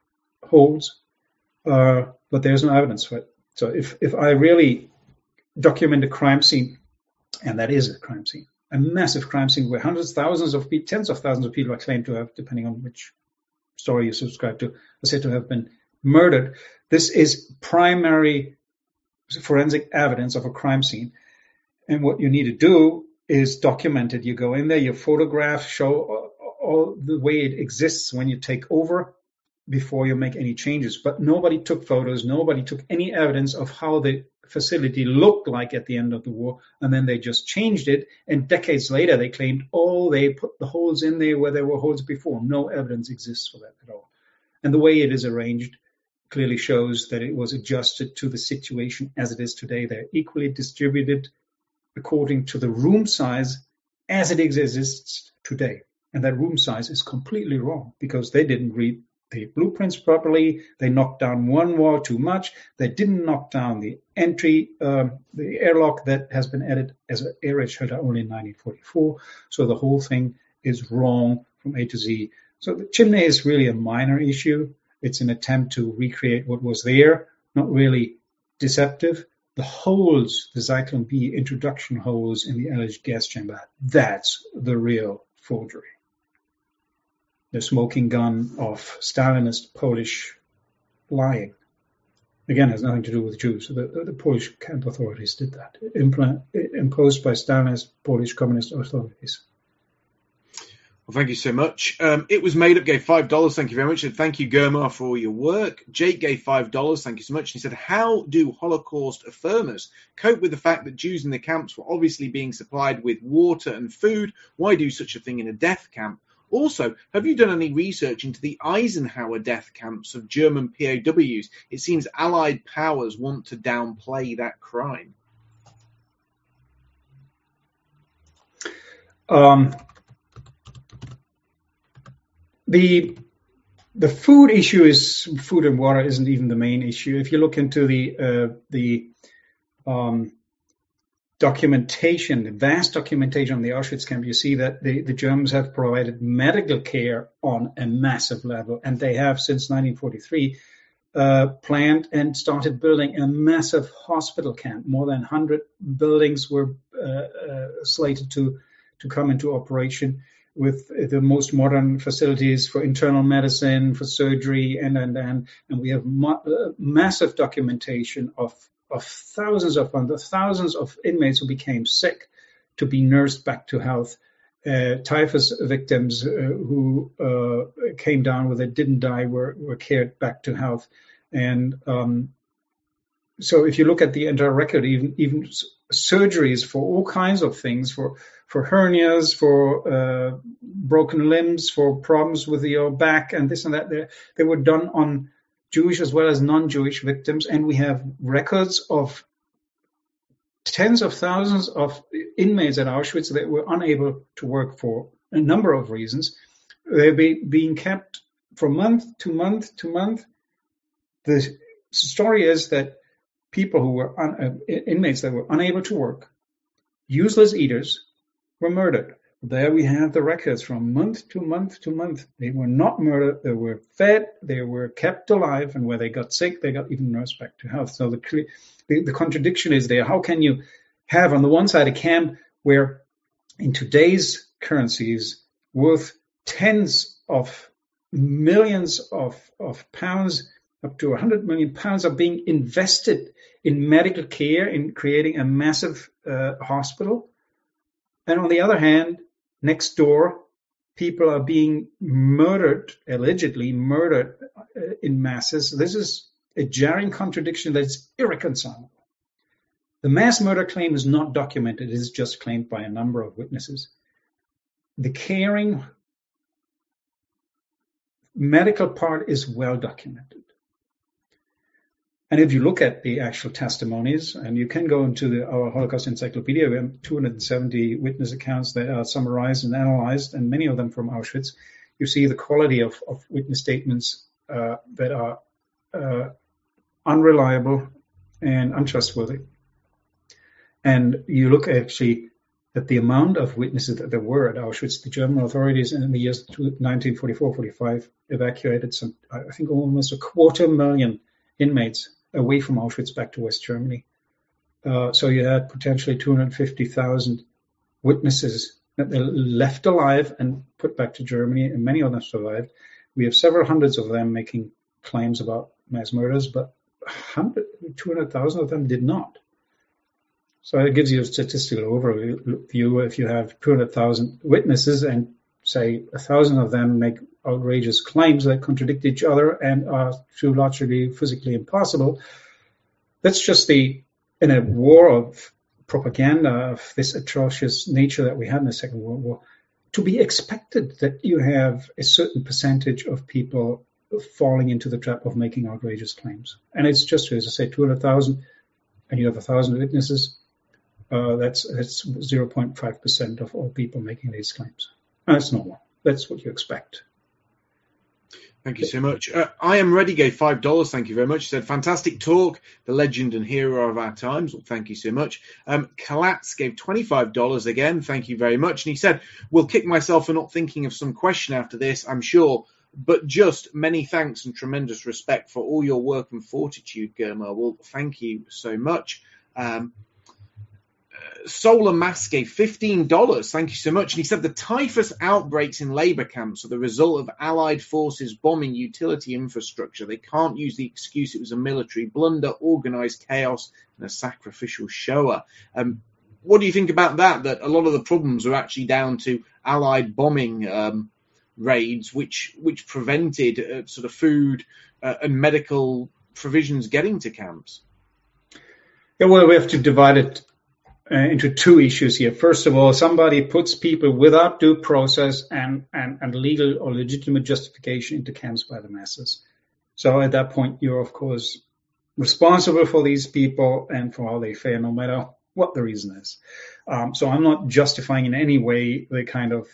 holes. Uh, but there's no evidence for it. So if, if I really document a crime scene, and that is a crime scene, a massive crime scene where hundreds, thousands of people, tens of thousands of people are claimed to have, depending on which story you subscribe to, are said to have been murdered. This is primary forensic evidence of a crime scene. And what you need to do is document it. You go in there, you photograph, show all, all the way it exists when you take over, before you make any changes. But nobody took photos, nobody took any evidence of how the facility looked like at the end of the war, and then they just changed it, and decades later they claimed, oh, they put the holes in there where there were holes before. No evidence exists for that at all. And the way it is arranged clearly shows that it was adjusted to the situation as it is today. They're equally distributed according to the room size as it exists today. And that room size is completely wrong because they didn't read the blueprints properly. They knocked down one wall too much. They didn't knock down the entry, um, the airlock that has been added as an air raid shelter only in nineteen forty-four. So the whole thing is wrong from A to Z. So the chimney is really a minor issue. It's an attempt to recreate what was there, not really deceptive. The holes, the Zyklon B introduction holes in the alleged gas chamber, that's the real forgery. The smoking gun of Stalinist Polish lying. Again, has nothing to do with Jews. The, the, the Polish camp authorities did that, implant, imposed by Stalinist Polish communist authorities. Well, thank you so much. Um, it was made up, gave five dollars. Thank you very much. And thank you, Germar, for all your work. Jake gave five dollars. Thank you so much. And he said, how do Holocaust affirmers cope with the fact that Jews in the camps were obviously being supplied with water and food? Why do such a thing in a death camp? Also, have you done any research into the Eisenhower death camps of German P O Ws? It seems Allied powers want to downplay that crime. Um, the the food issue is food and water isn't even the main issue. If you look into the uh, the um, documentation, the vast documentation on the Auschwitz camp, you see that the, the Germans have provided medical care on a massive level, and they have since nineteen forty-three uh, planned and started building a massive hospital camp. More than one hundred buildings were uh, uh, slated to to come into operation with the most modern facilities for internal medicine, for surgery, and and and, and we have ma- uh, massive documentation of of thousands of thousands of inmates who became sick to be nursed back to health, uh, typhus victims uh, who uh, came down with it, didn't die, were, were cared back to health. And um, so if you look at the entire record, even even surgeries for all kinds of things, for, for hernias, for uh, broken limbs, for problems with your back and this and that, they, they were done on Jewish as well as non-Jewish victims, and we have records of tens of thousands of inmates at Auschwitz that were unable to work for a number of reasons. They're be, being kept from month to month to month. The story is that people who were un, uh, inmates that were unable to work, useless eaters, were murdered. There we have the records from month to month to month. They were not murdered. They were fed. They were kept alive. And where they got sick, they got even nursed back to health. So the, the, the contradiction is there. How can you have on the one side a camp where in today's currencies worth tens of millions of, of pounds, up to one hundred million pounds are being invested in medical care, in creating a massive uh, hospital. And on the other hand, next door, people are being murdered, allegedly murdered uh, in masses. This is a jarring contradiction that's irreconcilable. The mass murder claim is not documented. It is just claimed by a number of witnesses. the caring medical part is well documented. And if you look at the actual testimonies, and you can go into the, our Holocaust Encyclopedia, we have two hundred seventy witness accounts that are summarized and analyzed, and many of them from Auschwitz. You see the quality of, of witness statements uh, that are uh, unreliable and untrustworthy. And you look actually at the amount of witnesses that there were at Auschwitz. The German authorities in the years nineteen forty-four forty-five evacuated some, I think, almost a quarter million inmates away from Auschwitz back to West Germany. Uh, so you had potentially two hundred fifty thousand witnesses that they left alive and put back to Germany, and many of them survived. We have several hundreds of them making claims about mass murders, but two hundred thousand of them did not. So it gives you a statistical overview. If you have two hundred thousand witnesses and say a thousand of them make outrageous claims that contradict each other and are too logically, physically impossible, that's just the, in a war of propaganda of this atrocious nature that we had in the Second World War, to be expected that you have a certain percentage of people falling into the trap of making outrageous claims. And it's just, as I say, two hundred thousand, and you have a thousand witnesses. Uh, that's that's zero point five percent of all people making these claims. And that's normal. That's what you expect. Thank you so much. Uh, I am ready gave five dollars. Thank you very much. He said, fantastic talk, the legend and hero of our times. Well, thank you so much. Um, Kalatz gave twenty-five dollars again. Thank you very much. And he said, will kick myself for not thinking of some question after this, I'm sure. But just many thanks and tremendous respect for all your work and fortitude, Germa. Well, thank you so much. Um, Solar Mass gave fifteen dollars. Thank you so much. And he said the typhus outbreaks in labour camps are the result of Allied forces bombing utility infrastructure. They can't use the excuse it was a military blunder, organised chaos, and a sacrificial Shoah. Um, what do you think about that? That a lot of the problems are actually down to Allied bombing um, raids, which which prevented uh, sort of food uh, and medical provisions getting to camps. Yeah, well, we have to divide it Uh, into two issues here. First of all, somebody puts people without due process and, and, and legal or legitimate justification into camps by the masses. So at that point, you're, of course, responsible for these people and for how they fare, no matter what the reason is. Um, so I'm not justifying in any way the kind of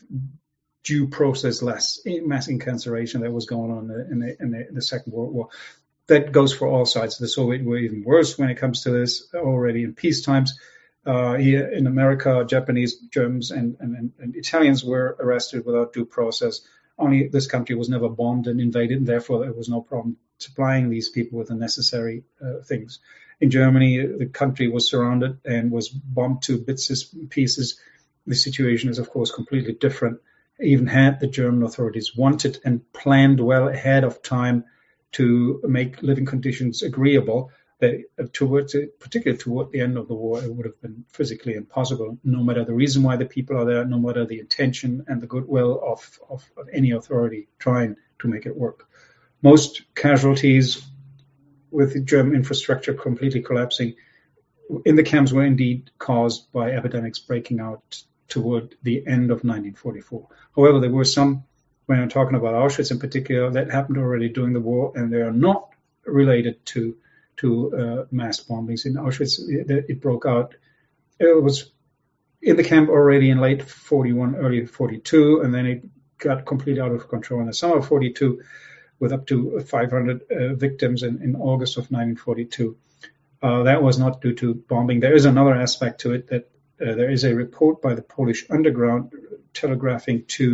due process-less mass incarceration that was going on in the, in the, in the Second World War. That goes for all sides. The Soviet were even worse when it comes to this already in peace times. Uh, here in America, Japanese, Germans, and, and, and Italians were arrested without due process. Only this country was never bombed and invaded, and therefore there was no problem supplying these people with the necessary uh, things. In Germany, the country was surrounded and was bombed to bits and pieces. The situation is, of course, completely different. Even had the German authorities wanted and planned well ahead of time to make living conditions agreeable, They, towards it, particularly toward the end of the war, it would have been physically impossible, no matter the reason why the people are there, no matter the intention and the goodwill of, of, of any authority trying to make it work. Most casualties with the German infrastructure completely collapsing in the camps were indeed caused by epidemics breaking out toward the end of nineteen forty-four. However, there were some, when I'm talking about Auschwitz in particular, that happened already during the war, and they are not related to to uh, mass bombings. In Auschwitz, it, it broke out. It was in the camp already in late forty-one, early forty-two, and then it got completely out of control in the summer of forty-two with up to five hundred uh, victims in, in August of nineteen forty-two. Uh, that was not due to bombing. There is another aspect to it, that uh, there is a report by the Polish underground telegraphing to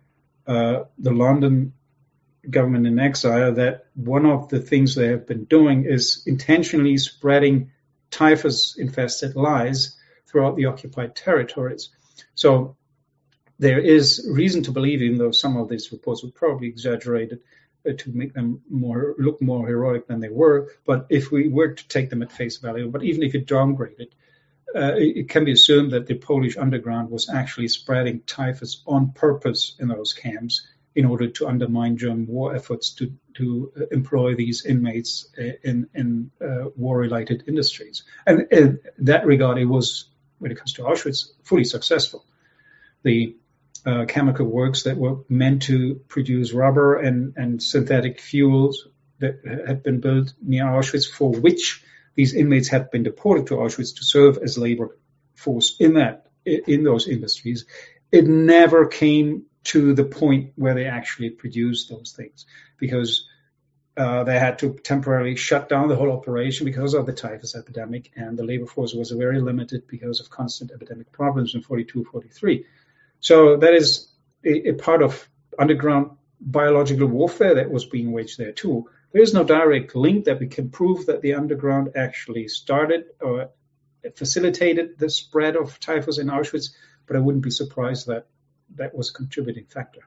uh, the London government in exile that one of the things they have been doing is intentionally spreading typhus-infested lies throughout the occupied territories. So there is reason to believe, even though some of these reports were probably exaggerated uh, to make them more look more heroic than they were, but if we were to take them at face value, but even if you downgrade it, uh, it, it can be assumed that the Polish underground was actually spreading typhus on purpose in those camps, in order to undermine German war efforts to, to employ these inmates in, in uh, war-related industries. And in that regard, it was, when it comes to Auschwitz, fully successful. The uh, chemical works that were meant to produce rubber and, and synthetic fuels that had been built near Auschwitz, for which these inmates had been deported to Auschwitz to serve as labor force in that in those industries. It never came to the point where they actually produced those things, because uh, they had to temporarily shut down the whole operation because of the typhus epidemic, and the labor force was very limited because of constant epidemic problems in forty-two, forty-three. So that is a, a part of underground biological warfare that was being waged there too. There is no direct link that we can prove that the underground actually started or facilitated the spread of typhus in Auschwitz, but I wouldn't be surprised that that was a contributing factor.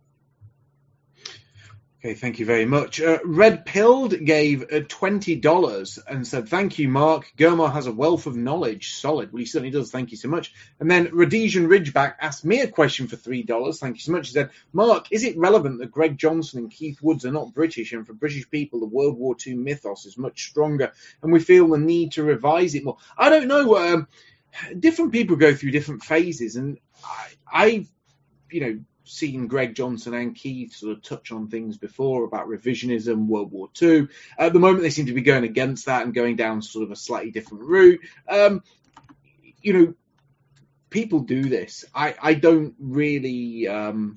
Okay, thank you very much. Uh, Red Pilled gave uh, twenty dollars and said, thank you, Mark. Gurmar has a wealth of knowledge. Solid. Well, he certainly does. Thank you so much. And then Rhodesian Ridgeback asked me a question for three dollars. Thank you so much. He said, Mark, is it relevant that Greg Johnson and Keith Woods are not British, and for British people, the World War Two mythos is much stronger, and we feel the need to revise it more? I don't know. Um, different people go through different phases, and I, I've, you know, seen Greg Johnson and Keith sort of touch on things before about revisionism, World War Two. At the moment, they seem to be going against that and going down sort of a slightly different route. Um, you know, people do this. I, I don't really... Um,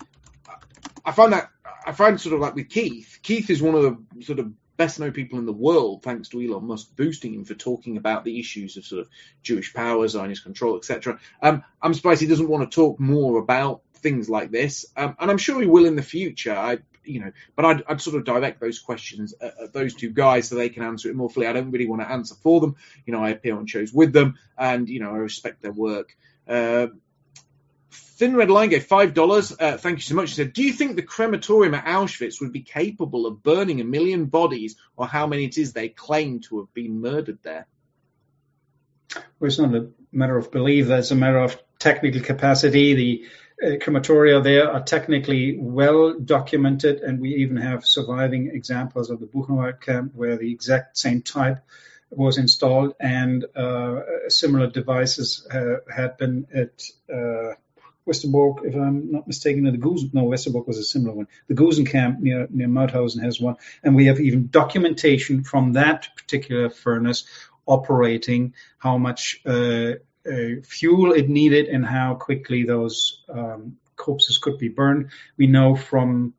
I find that... I find sort of like with Keith, Keith is one of the sort of best known people in the world, thanks to Elon Musk boosting him for talking about the issues of sort of Jewish power, Zionist control, et cetera. Um, I'm surprised he doesn't want to talk more about things like this, um, and I'm sure he will in the future. I, you know, but I'd, I'd sort of direct those questions at, at those two guys so they can answer it more fully. I don't really want to answer for them. You know, I appear on shows with them, and you know, I respect their work. Uh, Thin Red Line gave five dollars. Uh, thank you so much. He said, do you think the crematorium at Auschwitz would be capable of burning a million bodies, or how many it is they claim to have been murdered there? Well, it's not a matter of belief. That's a matter of technical capacity. The uh, crematoria there are technically well documented, and we even have surviving examples of the Buchenwald camp where the exact same type was installed, and uh, similar devices uh, had been at uh, Westerbork, if I'm not mistaken, the Gusen, no, Westerbork was a similar one. The Gusen camp near, near Mauthausen has one, and we have even documentation from that particular furnace operating, how much uh, uh, fuel it needed and how quickly those um, corpses could be burned. We know from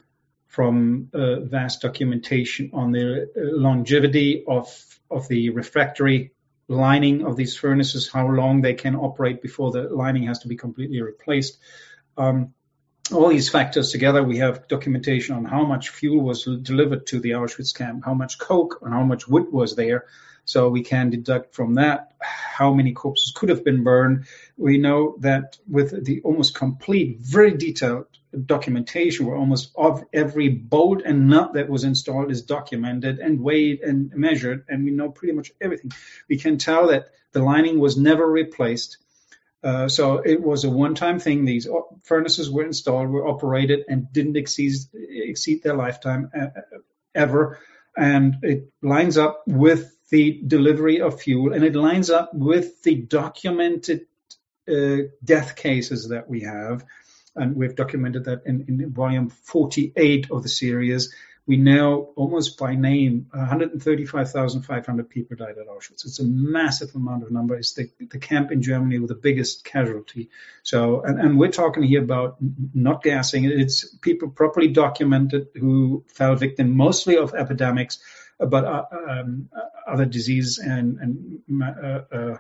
from uh, vast documentation on the longevity of of the refractory lining of these furnaces, how long they can operate before the lining has to be completely replaced. Um, all these factors together, we have documentation on how much fuel was delivered to the Auschwitz camp, how much coke and how much wood was there. So we can deduct from that how many corpses could have been burned. We know that with the almost complete, very detailed documentation, where almost of every bolt and nut that was installed is documented and weighed and measured, and we know pretty much everything. We can tell that the lining was never replaced. Uh, so it was a one-time thing. These furnaces were installed, were operated, and didn't exceed, exceed their lifetime uh, ever. And it lines up with the delivery of fuel, and it lines up with the documented uh, death cases that we have. And we've documented that in, in volume forty-eight of the series. We know almost by name one hundred thirty-five thousand five hundred people died at Auschwitz. It's a massive amount of number. It's the, the camp in Germany with the biggest casualty. So, and, and we're talking here about not gassing. It's people properly documented who fell victim mostly of epidemics, but uh, um, other diseases and, and uh, uh,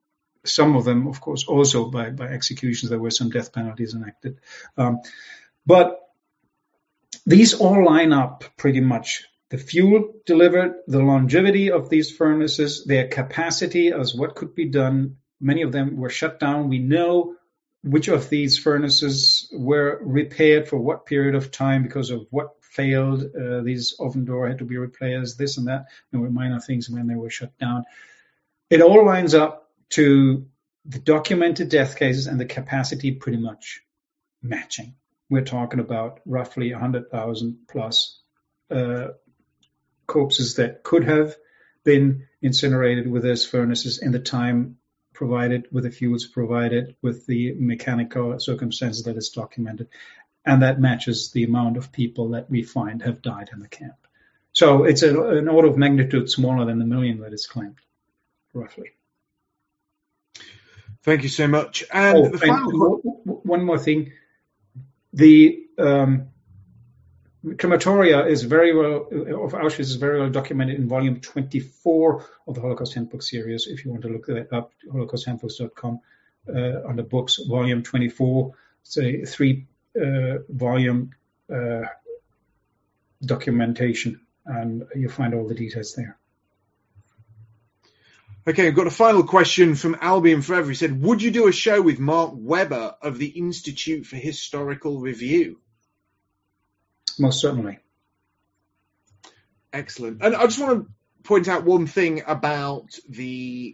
some of them, of course, also by, by executions. There were some death penalties enacted. Um, but these all line up pretty much. The fuel delivered, the longevity of these furnaces, their capacity as what could be done. Many of them were shut down. We know which of these furnaces were repaired for what period of time because of what failed. Uh, these oven door had to be replaced, this and that. There were minor things when they were shut down. It all lines up to the documented death cases and the capacity pretty much matching. We're talking about roughly one hundred thousand plus uh, corpses that could have been incinerated with those furnaces in the time provided, with the fuels provided, with the mechanical circumstances that is documented. And that matches the amount of people that we find have died in the camp. So it's a, an order of magnitude smaller than the million that is claimed, roughly. Thank you so much. And oh, the final and one more thing. The um, crematoria is very well, of Auschwitz is very well documented in volume twenty-four of the Holocaust Handbook series. If you want to look that up, holocaust handbooks dot com, uh, under books, volume twenty-four. It's a three uh, volume uh, documentation, and you find all the details there. Okay, I've got a final question from Albion Forever. He said, would you do a show with Mark Webber of the Institute for Historical Review? Most certainly. Excellent. And I just want to point out one thing about the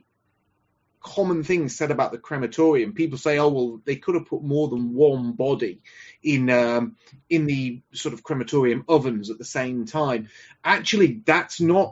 common things said about the crematorium. People say, oh, well, they could have put more than one body in um, in the sort of crematorium ovens at the same time. Actually, that's not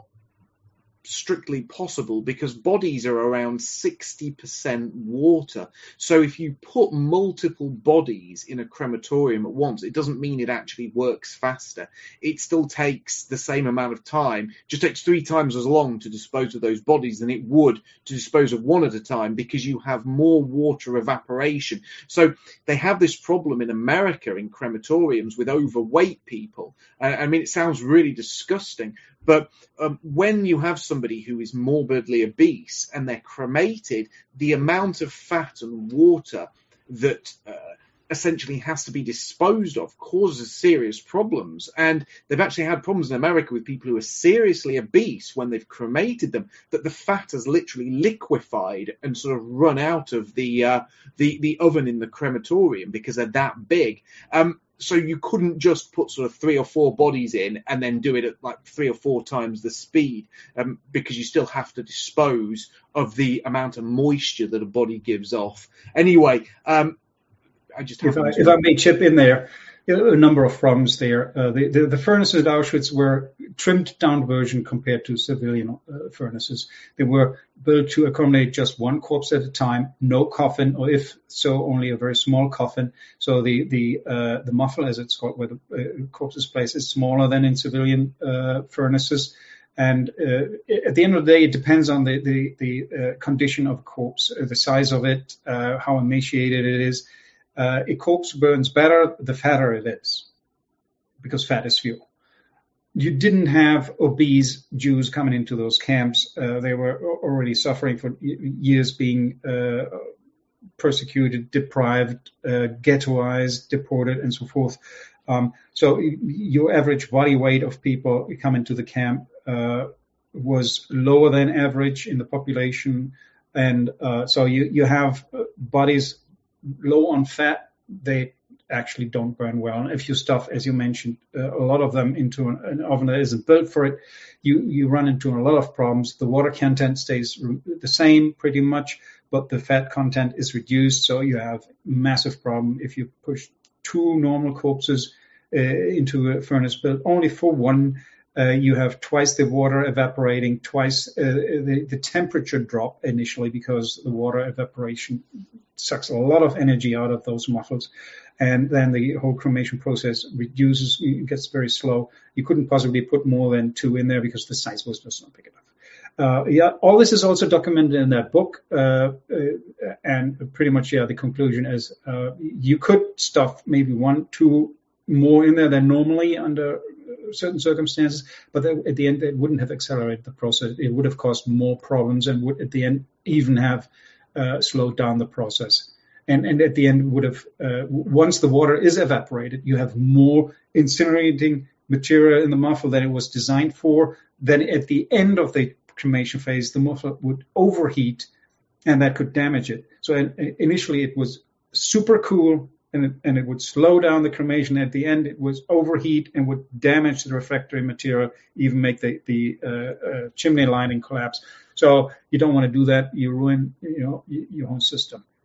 strictly possible, because bodies are around sixty percent water. So if you put multiple bodies in a crematorium at once, it doesn't mean it actually works faster. It still takes the same amount of time, just takes three times as long to dispose of those bodies than it would to dispose of one at a time, because you have more water evaporation. So they have this problem in America in crematoriums with overweight people. Uh, I mean, it sounds really disgusting, but um, when you have somebody who is morbidly obese and they're cremated, the amount of fat and water that uh, essentially has to be disposed of causes serious problems. And they've actually had problems in America with people who are seriously obese when they've cremated them, that the fat has literally liquefied and sort of run out of the uh, the, the oven in the crematorium because they're that big. Um, So you couldn't just put sort of three or four bodies in and then do it at like three or four times the speed, um, because you still have to dispose of the amount of moisture that a body gives off. Anyway, um, I just if I, to... if I may chip in there, you know, a number of problems there. Uh, the, the, the furnaces at Auschwitz were trimmed down version compared to civilian uh, furnaces. They were built to accommodate just one corpse at a time, no coffin, or if so, only a very small coffin. So the the uh, the muffle, as it's called, where the uh, corpse is placed, is smaller than in civilian uh, furnaces. And uh, at the end of the day, it depends on the the, the uh, condition of a corpse, uh, the size of it, uh, how emaciated it is. Uh, a corpse burns better the fatter it is, because fat is fuel. You didn't have obese Jews coming into those camps. Uh, they were already suffering for years, being uh, persecuted, deprived, uh, ghettoized, deported, and so forth. Um, so your average body weight of people who come into the camp uh, was lower than average in the population. And uh, so you, you have bodies low on fat, they actually don't burn well. And if you stuff, as you mentioned, uh, a lot of them into an, an oven that isn't built for it, you, you run into a lot of problems. The water content stays the same pretty much, but the fat content is reduced. So you have massive problem if you push two normal corpses uh, into a furnace built only for one. Uh, you have twice the water evaporating, twice uh, the, the temperature drop initially, because the water evaporation sucks a lot of energy out of those muffles. And then the whole cremation process reduces, gets very slow. You couldn't possibly put more than two in there because the size was just not big enough. Uh, yeah, all this is also documented in that book. Uh, uh, and pretty much, yeah, the conclusion is uh, you could stuff maybe one, two more in there than normally under certain circumstances, but at the end it wouldn't have accelerated the process. It would have caused more problems and would at the end even have uh, slowed down the process. And, and at the end would have, uh, once the water is evaporated, you have more incinerating material in the muffle than it was designed for. Then at the end of the cremation phase, the muffle would overheat and that could damage it. So initially it was super cool, And it, and it would slow down the cremation. At the end, it was overheat and would damage the refractory material, even make the, the uh, uh, chimney lining collapse. So you don't want to do that. You ruin, you know, your own system.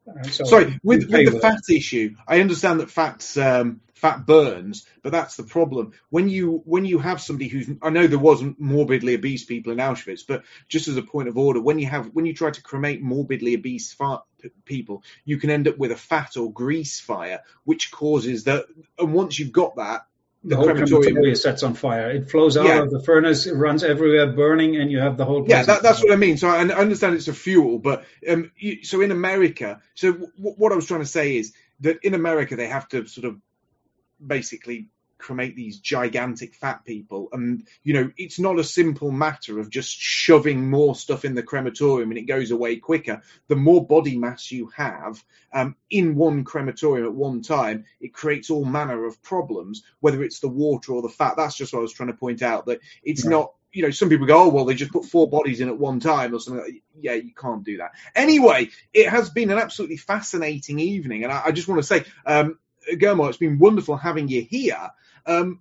Uh, so Sorry, with, with the with fat it. issue, I understand that fat's, um, fat burns, but that's the problem. When you when you have somebody who's, I know there wasn't morbidly obese people in Auschwitz, but just as a point of order, when you have when you try to cremate morbidly obese fat people, you can end up with a fat or grease fire, which causes that. And once you've got that, the, the whole crematorium, crematorium sets on fire. It flows out yeah. of the furnace, it runs everywhere, burning, and you have the whole place. Yeah, that, that's what I mean. So I understand it's a fuel, but um, you, so in America, so w- what I was trying to say is that in America they have to sort of basically cremate these gigantic fat people, and you know it's not a simple matter of just shoving more stuff in the crematorium and it goes away quicker. The more body mass you have um, in one crematorium at one time, it creates all manner of problems, whether it's the water or the fat. That's just what I was trying to point out, that it's right. not, you know, some people go, oh well, they just put four bodies in at one time or something like that. Yeah, you can't do that. Anyway, it has been an absolutely fascinating evening, and I, I just want to say, um Gurmar, it's been wonderful having you here. Um,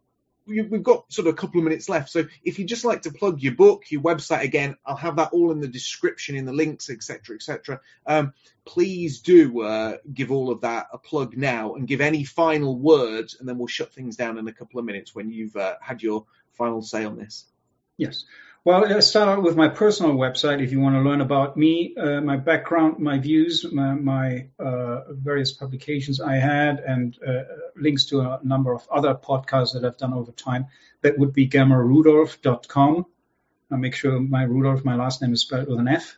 we've got sort of a couple of minutes left, so if you'd just like to plug your book, your website again, I'll have that all in the description, in the links, et cetera, et cetera. Um, please do uh, give all of that a plug now, and give any final words, and then we'll shut things down in a couple of minutes when you've uh, had your final say on this. Yes. Well, let's start out with my personal website. If you want to learn about me, uh, my background, my views, my, my uh, various publications I had, and uh, links to a number of other podcasts that I've done over time, that would be gurmar rudolph dot com. I'll make sure my Rudolph, my last name, is spelled with an F.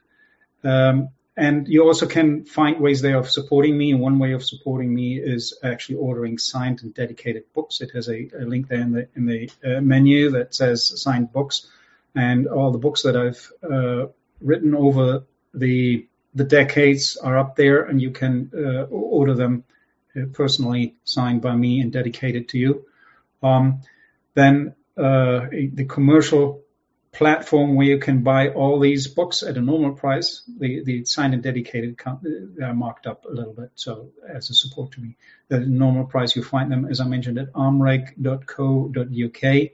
Um, and you also can find ways there of supporting me. And one way of supporting me is actually ordering signed and dedicated books. It has a, a link there in the, in the uh, menu that says signed books. And all the books that I've uh, written over the the decades are up there, and you can uh, order them uh, personally signed by me and dedicated to you. Um, then uh, the commercial platform where you can buy all these books at a normal price, the, the signed and dedicated are marked up a little bit, so as a support to me. The normal price, you find them, as I mentioned, at armreg dot co dot U K.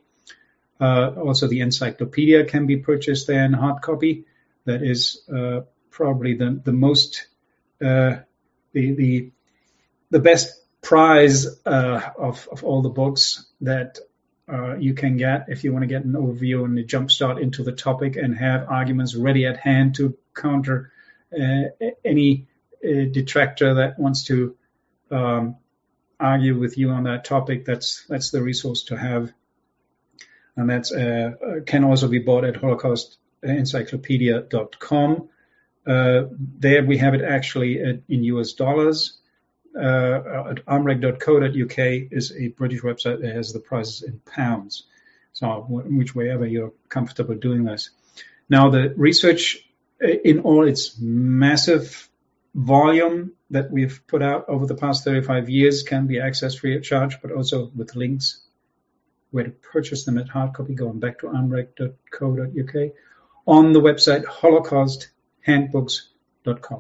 Uh, also, the encyclopedia can be purchased there in hard copy. That is uh, probably the the most uh, the the the best prize uh, of of all the books that uh, you can get if you want to get an overview and a jump start into the topic and have arguments ready at hand to counter uh, any uh, detractor that wants to um, argue with you on that topic. That's that's the resource to have. And that uh, can also be bought at holocaust encyclopedia dot com. Uh, there we have it actually at, in U S dollars. Uh, at armreg dot co dot U K is a British website that has the prices in pounds. So which way ever you're comfortable doing this. Now the research in all its massive volume that we've put out over the past thirty-five years can be accessed free of charge, but also with links where to purchase them at hard copy, going back to armreg dot co dot U K, on the website holocaust handbooks dot com.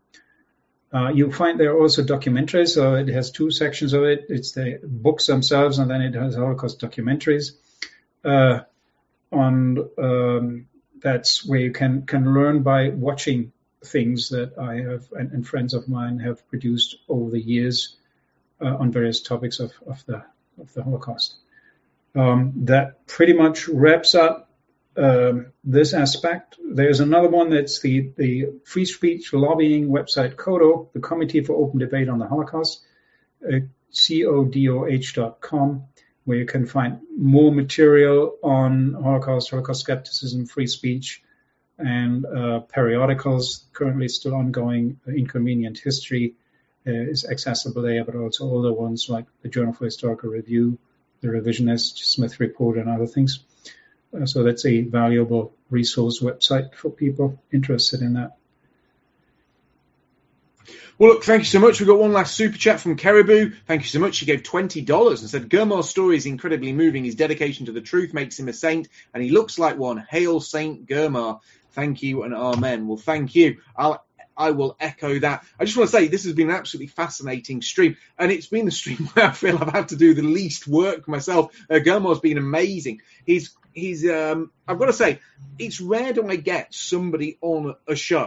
Uh, you'll find there are also documentaries, so it has two sections of it. It's the books themselves, and then it has Holocaust documentaries. Uh, on um, that's where you can can learn by watching things that I have and, and friends of mine have produced over the years uh, on various topics of, of the of the Holocaust. Um, that pretty much wraps up um, this aspect. There's another one that's the, the free speech lobbying website CODO, the Committee for Open Debate on the Holocaust, uh, C O D O H dot com, where you can find more material on Holocaust, Holocaust skepticism, free speech, and uh, periodicals. Currently still ongoing. uh, Inconvenient History uh, is accessible there, but also older ones like the Journal for Historical Review, the Revisionist, Smith Report, and other things. Uh, so that's a valuable resource website for people interested in that. Well, look, thank you so much. We've got one last super chat from Caribou. Thank you so much. She gave twenty dollars and said, Gurmar's story is incredibly moving. His dedication to the truth makes him a saint, and he looks like one. Hail Saint Gurmar. Thank you and amen. Well, thank you. I'll I will echo that. I just want to say this has been an absolutely fascinating stream, and it's been the stream where I feel I've had to do the least work myself. Uh, Gurmar's been amazing. He's, he's. Um, I've got to say, it's rare do I get somebody on a show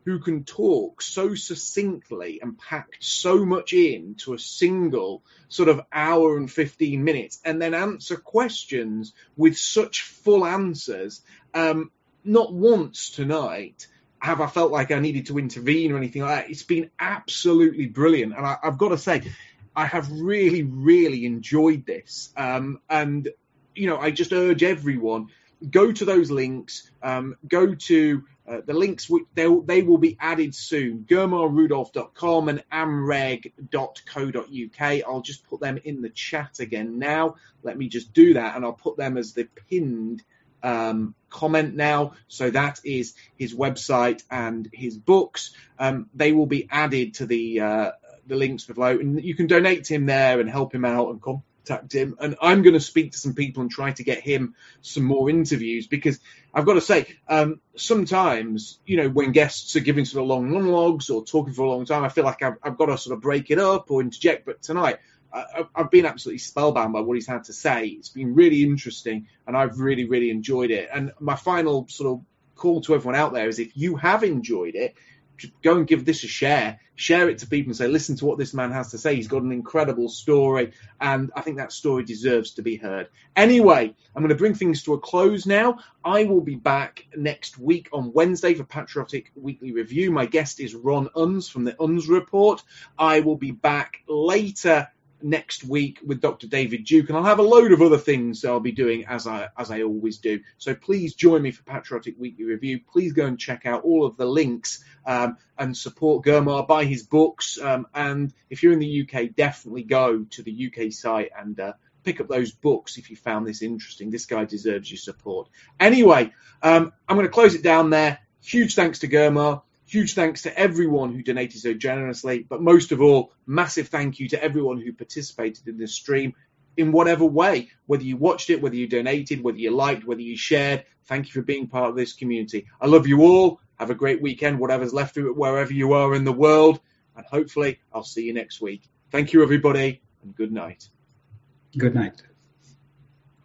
who can talk so succinctly and pack so much in to a single sort of hour and fifteen minutes, and then answer questions with such full answers. Um, not once tonight have I felt like I needed to intervene or anything like that. It's been absolutely brilliant. And I, I've got to say, I have really, really enjoyed this. Um, and, you know, I just urge everyone, go to those links, um, go to uh, the links, which they, they will be added soon, gurmar rudolph dot com and amreg dot co dot uk. I'll just put them in the chat again now. Let me just do that, and I'll put them as the pinned um, comment now. So that is his website and his books. Um, they will be added to the uh, the links below, and you can donate to him there and help him out and contact him. And I'm going to speak to some people and try to get him some more interviews, because I've got to say, um, sometimes, you know, when guests are giving sort of long monologues or talking for a long time, I feel like I've, I've got to sort of break it up or interject. But tonight, I, I've been absolutely spellbound by what he's had to say. It's been really interesting, and I've really, really enjoyed it. And my final sort of call to everyone out there is, if you have enjoyed it, go and give this a share. Share it to people and say, listen to what this man has to say. He's got an incredible story, and I think that story deserves to be heard. Anyway, I'm going to bring things to a close now. I will be back next week on Wednesday for Patriotic Weekly Review. My guest is Ron Unz from the Unz Report. I will be back later next week with Doctor David Duke, and I'll have a load of other things I'll be doing as I as I always do. So please join me for Patriotic Weekly Review. Please go and check out all of the links um, and support Gurmar, buy his books. Um, and if you're in the U K, definitely go to the U K site and uh, pick up those books if you found this interesting. This guy deserves your support. Anyway, um, I'm going to close it down there. Huge thanks to Gurmar. Huge thanks to everyone who donated so generously, but most of all, massive thank you to everyone who participated in this stream in whatever way, whether you watched it, whether you donated, whether you liked, whether you shared. Thank you for being part of this community. I love you all. Have a great weekend, whatever's left of it, wherever you are in the world, and hopefully I'll see you next week. Thank you, everybody, and good night. Good night.